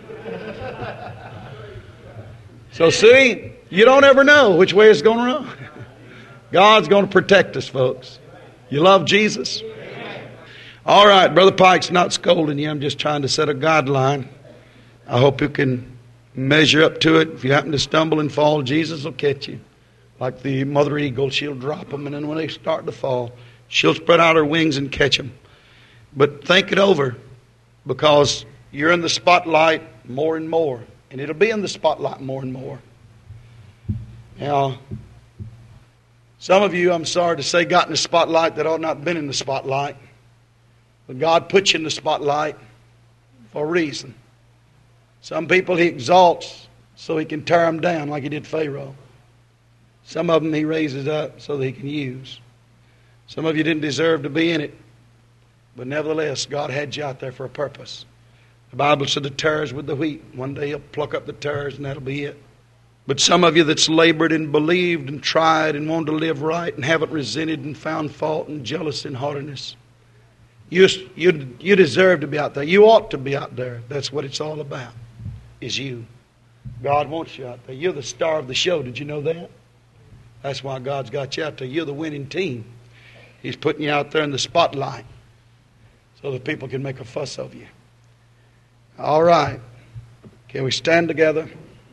So see, you don't ever know which way it's going to run. God's going to protect us, folks. You love Jesus? All right, Brother Pike's not scolding you. I'm just trying to set a guideline. I hope you can measure up to it. If you happen to stumble and fall, Jesus will catch you. Like the mother eagle, she'll drop them, and then when they start to fall, she'll spread out her wings and catch them. But think it over, because you're in the spotlight more and more, and it'll be in the spotlight more and more. Now, some of you, I'm sorry to say, got in the spotlight that ought not have been in the spotlight. But God puts you in the spotlight for a reason. Some people He exalts so He can tear them down like He did Pharaoh. Some of them He raises up so that He can use. Some of you didn't deserve to be in it. But nevertheless, God had you out there for a purpose. The Bible said the tares with the wheat. One day He'll pluck up the tares and that'll be it. But some of you that's labored and believed and tried and wanted to live right and haven't resented and found fault and jealous and haughtiness, you deserve to be out there. You ought to be out there. That's what it's all about, is you. God wants you out there. You're the star of the show. Did you know that? That's why God's got you out there. You're the winning team. He's putting you out there in the spotlight so that people can make a fuss of you. All right. Can we stand together?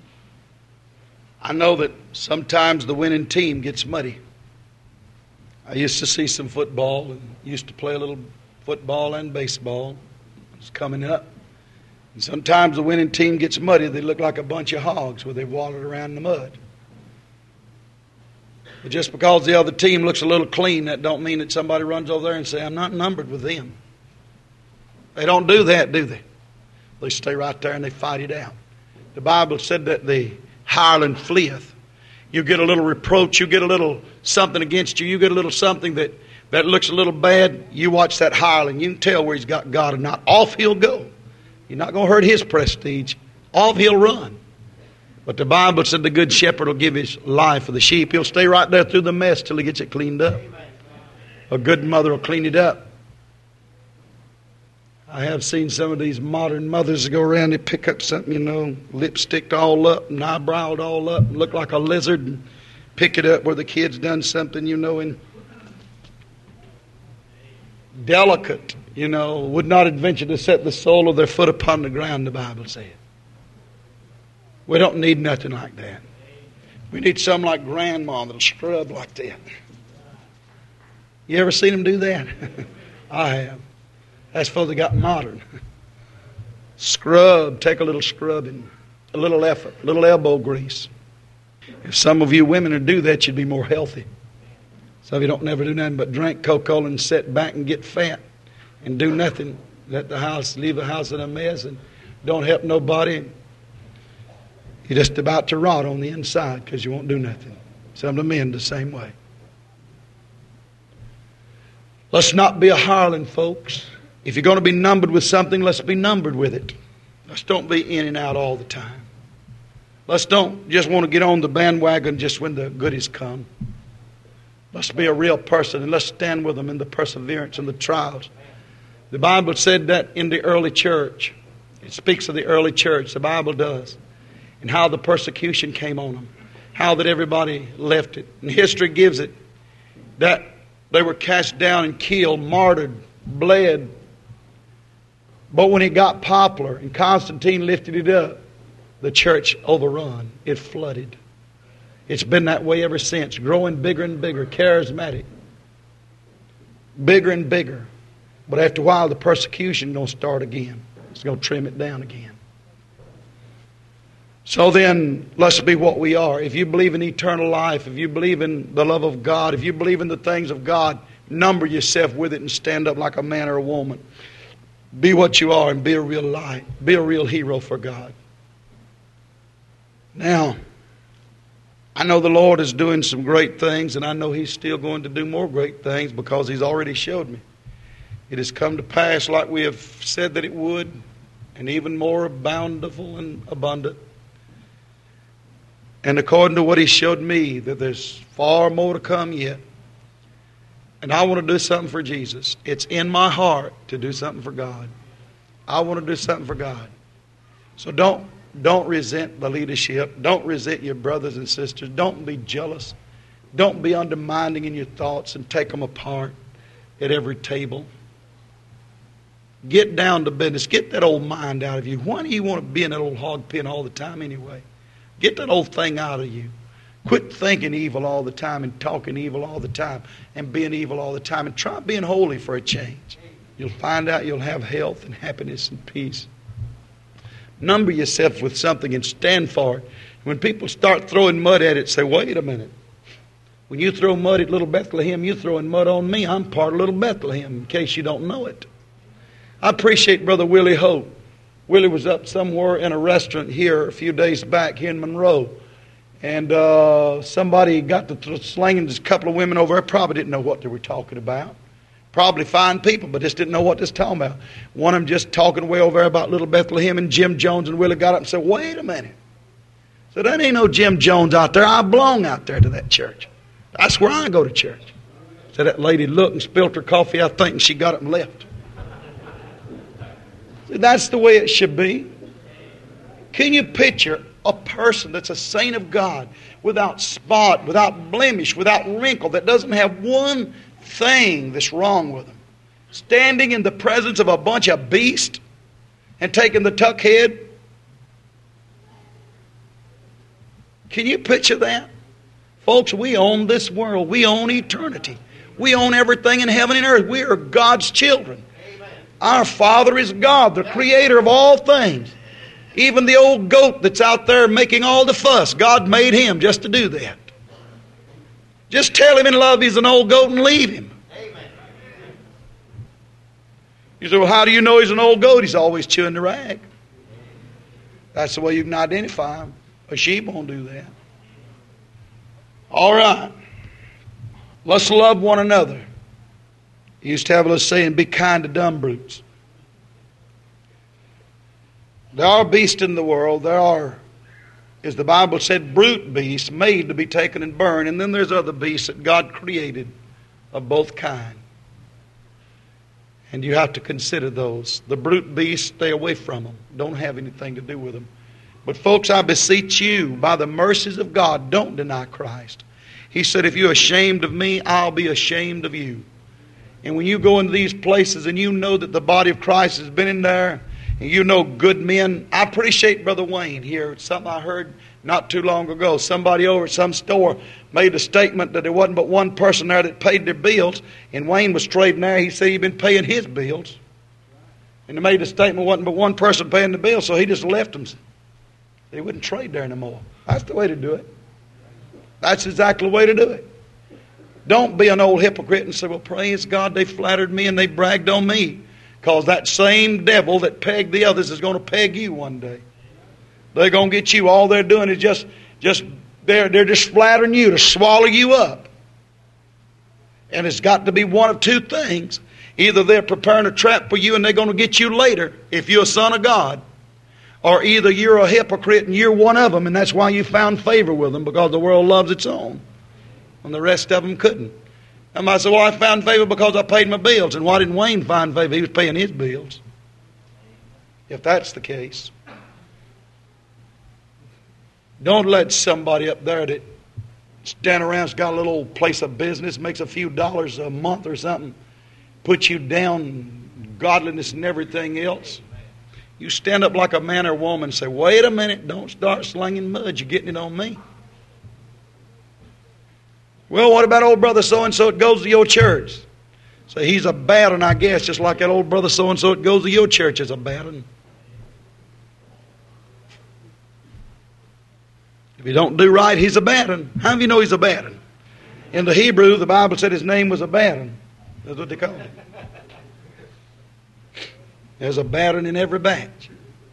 I know that sometimes the winning team gets muddy. I used to see some football and used to play a little football and baseball. It's coming up. And sometimes the winning team gets muddy. They look like a bunch of hogs where they wallowed around in the mud. But just because the other team looks a little clean, that don't mean that somebody runs over there and say, I'm not numbered with them. They don't do that, do they? They stay right there and they fight it out. The Bible said that the hireling fleeth. You get a little reproach, you get a little something against you, you get a little something that looks a little bad, you watch that hireling. You can tell where he's got God or not. Off he'll go. You're not going to hurt his prestige. Off he'll run. But the Bible said the good shepherd will give his life for the sheep. He'll stay right there through the mess till he gets it cleaned up. A good mother will clean it up. I have seen some of these modern mothers go around and pick up something, lipsticked all up and eyebrowed all up and look like a lizard and pick it up where the kid's done something, and delicate, would not adventure to set the sole of their foot upon the ground, the Bible said. We don't need nothing like that. We need something like Grandma that'll scrub like that. You ever seen them do that? I have. That's before they got modern. Scrub, take a little scrubbing, a little effort, a little elbow grease. If some of you women would do that, you'd be more healthy. Some of you don't never do nothing but drink Coca-Cola and sit back and get fat and do nothing. Let the house, leave the house in a mess and don't help nobody. You're just about to rot on the inside because you won't do nothing. Some of the men the same way. Let's not be a hireling, folks. If you're going to be numbered with something, let's be numbered with it. Let's don't be in and out all the time. Let's don't just want to get on the bandwagon just when the goodies come. Let's be a real person and let's stand with them in the perseverance and the trials. The Bible said that in the early church. It speaks of the early church. The Bible does. And how the persecution came on them. How that everybody left it. And history gives it that they were cast down and killed, martyred, bled. But when it got popular and Constantine lifted it up, the church overrun. It flooded. It's been that way ever since, growing bigger and bigger, charismatic. Bigger and bigger. But after a while, the persecution is going to start again. It's going to trim it down again. So then, let's be what we are. If you believe in eternal life, if you believe in the love of God, if you believe in the things of God, number yourself with it and stand up like a man or a woman. Be what you are and be a real light. Be a real hero for God. Now, I know the Lord is doing some great things, and I know He's still going to do more great things because He's already showed me. It has come to pass like we have said that it would, and even more bountiful and abundant. And according to what He showed me, that there's far more to come yet. And I want to do something for Jesus. It's in my heart to do something for God. I want to do something for God. So don't resent the leadership. Don't resent your brothers and sisters. Don't be jealous. Don't be undermining in your thoughts and take them apart at every table. Get down to business. Get that old mind out of you. Why do you want to be in that old hog pen all the time anyway? Get that old thing out of you. Quit thinking evil all the time and talking evil all the time and being evil all the time. And try being holy for a change. You'll find out you'll have health and happiness and peace. Number yourself with something and stand for it. When people start throwing mud at it, say, wait a minute. When you throw mud at Little Bethlehem, you're throwing mud on me. I'm part of Little Bethlehem, in case you don't know it. I appreciate Brother Willie Hope. Willie was up somewhere in a restaurant here a few days back here in Monroe. And somebody got to slinging a couple of women over there. Probably didn't know what they were talking about. Probably fine people, but just didn't know what they was talking about. One of them just talking way over there about Little Bethlehem, and Jim Jones and Willie got up and said, wait a minute. So there ain't no Jim Jones out there. I belong out there to that church. That's where I go to church. So that lady looked and spilled her coffee, I think, and she got up and left. See, that's the way it should be. Can you picture a person that's a saint of God, without spot, without blemish, without wrinkle, that doesn't have one thing that's wrong with them, standing in the presence of a bunch of beasts and taking the tuck head? Can you picture that? Folks, we own this world. We own eternity. We own everything in heaven and earth. We are God's children. Amen. Our Father is God, the creator of all things. Even the old goat that's out there making all the fuss, God made him just to do that. Just tell him in love he's an old goat and leave him. Amen. You say, well, how do you know he's an old goat? He's always chewing the rag. That's the way you can identify him. A sheep won't do that. All right. Let's love one another. He used to have a saying, be kind to dumb brutes. There are beasts in the world. There are, as the Bible said, brute beasts made to be taken and burned. And then there's other beasts that God created of both kind. And you have to consider those. The brute beasts, stay away from them. Don't have anything to do with them. But folks, I beseech you, by the mercies of God, don't deny Christ. He said, if you're ashamed of me, I'll be ashamed of you. And when you go into these places and you know that the body of Christ has been in there, and you know good men. I appreciate Brother Wayne here. It's something I heard not too long ago. Somebody over at some store made a statement that there wasn't but one person there that paid their bills. And Wayne was trading there. He said he'd been paying his bills. And they made a statement there wasn't but one person paying the bills, so he just left them. They wouldn't trade there anymore. That's the way to do it. That's exactly the way to do it. Don't be an old hypocrite and say, well, praise God, they flattered me and they bragged on me. Because that same devil that pegged the others is going to peg you one day. They're going to get you. All they're doing is they're just flattering you to swallow you up. And it's got to be one of two things. Either they're preparing a trap for you and they're going to get you later if you're a son of God. Or either you're a hypocrite and you're one of them, and that's why you found favor with them, because the world loves its own. And the rest of them couldn't. And I said, well, I found favor because I paid my bills. And why didn't Wayne find favor? He was paying his bills. If that's the case. Don't let somebody up there that stand around, has got a little place of business, makes a few dollars a month or something, put you down, godliness and everything else. You stand up like a man or woman and say, wait a minute, don't start slinging mud. You're getting it on me. Well, what about old brother so-and-so that goes to your church? So he's a bad one, I guess, just like that old brother so-and-so that goes to your church is a bad one. If he don't do right, he's a bad one. How do you know he's a bad one? In the Hebrew, the Bible said his name was a bad one. That's what they called him. There's a bad one in every batch.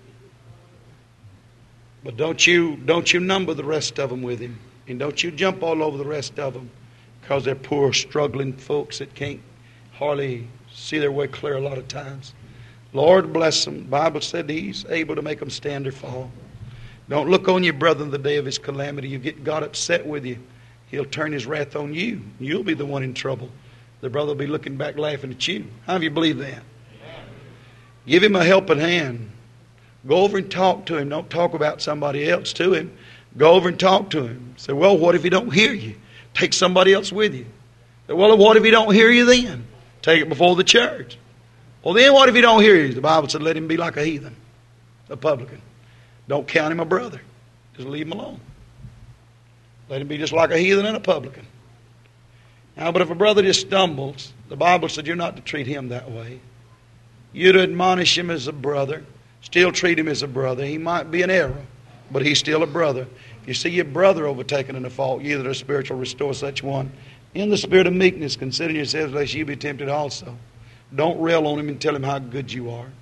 But don't you number the rest of them with him. And don't you jump all over the rest of them, because they're poor, struggling folks that can't hardly see their way clear a lot of times. Lord bless them. The Bible said he's able to make them stand or fall. Don't look on your brother in the day of his calamity. You get God upset with you, he'll turn his wrath on you. You'll be the one in trouble. The brother will be looking back laughing at you. How do you believe that? Give him a helping hand. Go over and talk to him. Don't talk about somebody else to him. Go over and talk to him. Say, well, what if he don't hear you? Take somebody else with you. Say, well, what if he don't hear you then? Take it before the church. Well, then what if he don't hear you? The Bible said let him be like a heathen, a publican. Don't count him a brother. Just leave him alone. Let him be just like a heathen and a publican. Now, but if a brother just stumbles, the Bible said you're not to treat him that way. You're to admonish him as a brother. Still treat him as a brother. He might be an error, but he's still a brother. If you see your brother overtaken in a fault, you that are spiritual, restore such one. In the spirit of meekness, consider yourselves lest you be tempted also. Don't rail on him and tell him how good you are.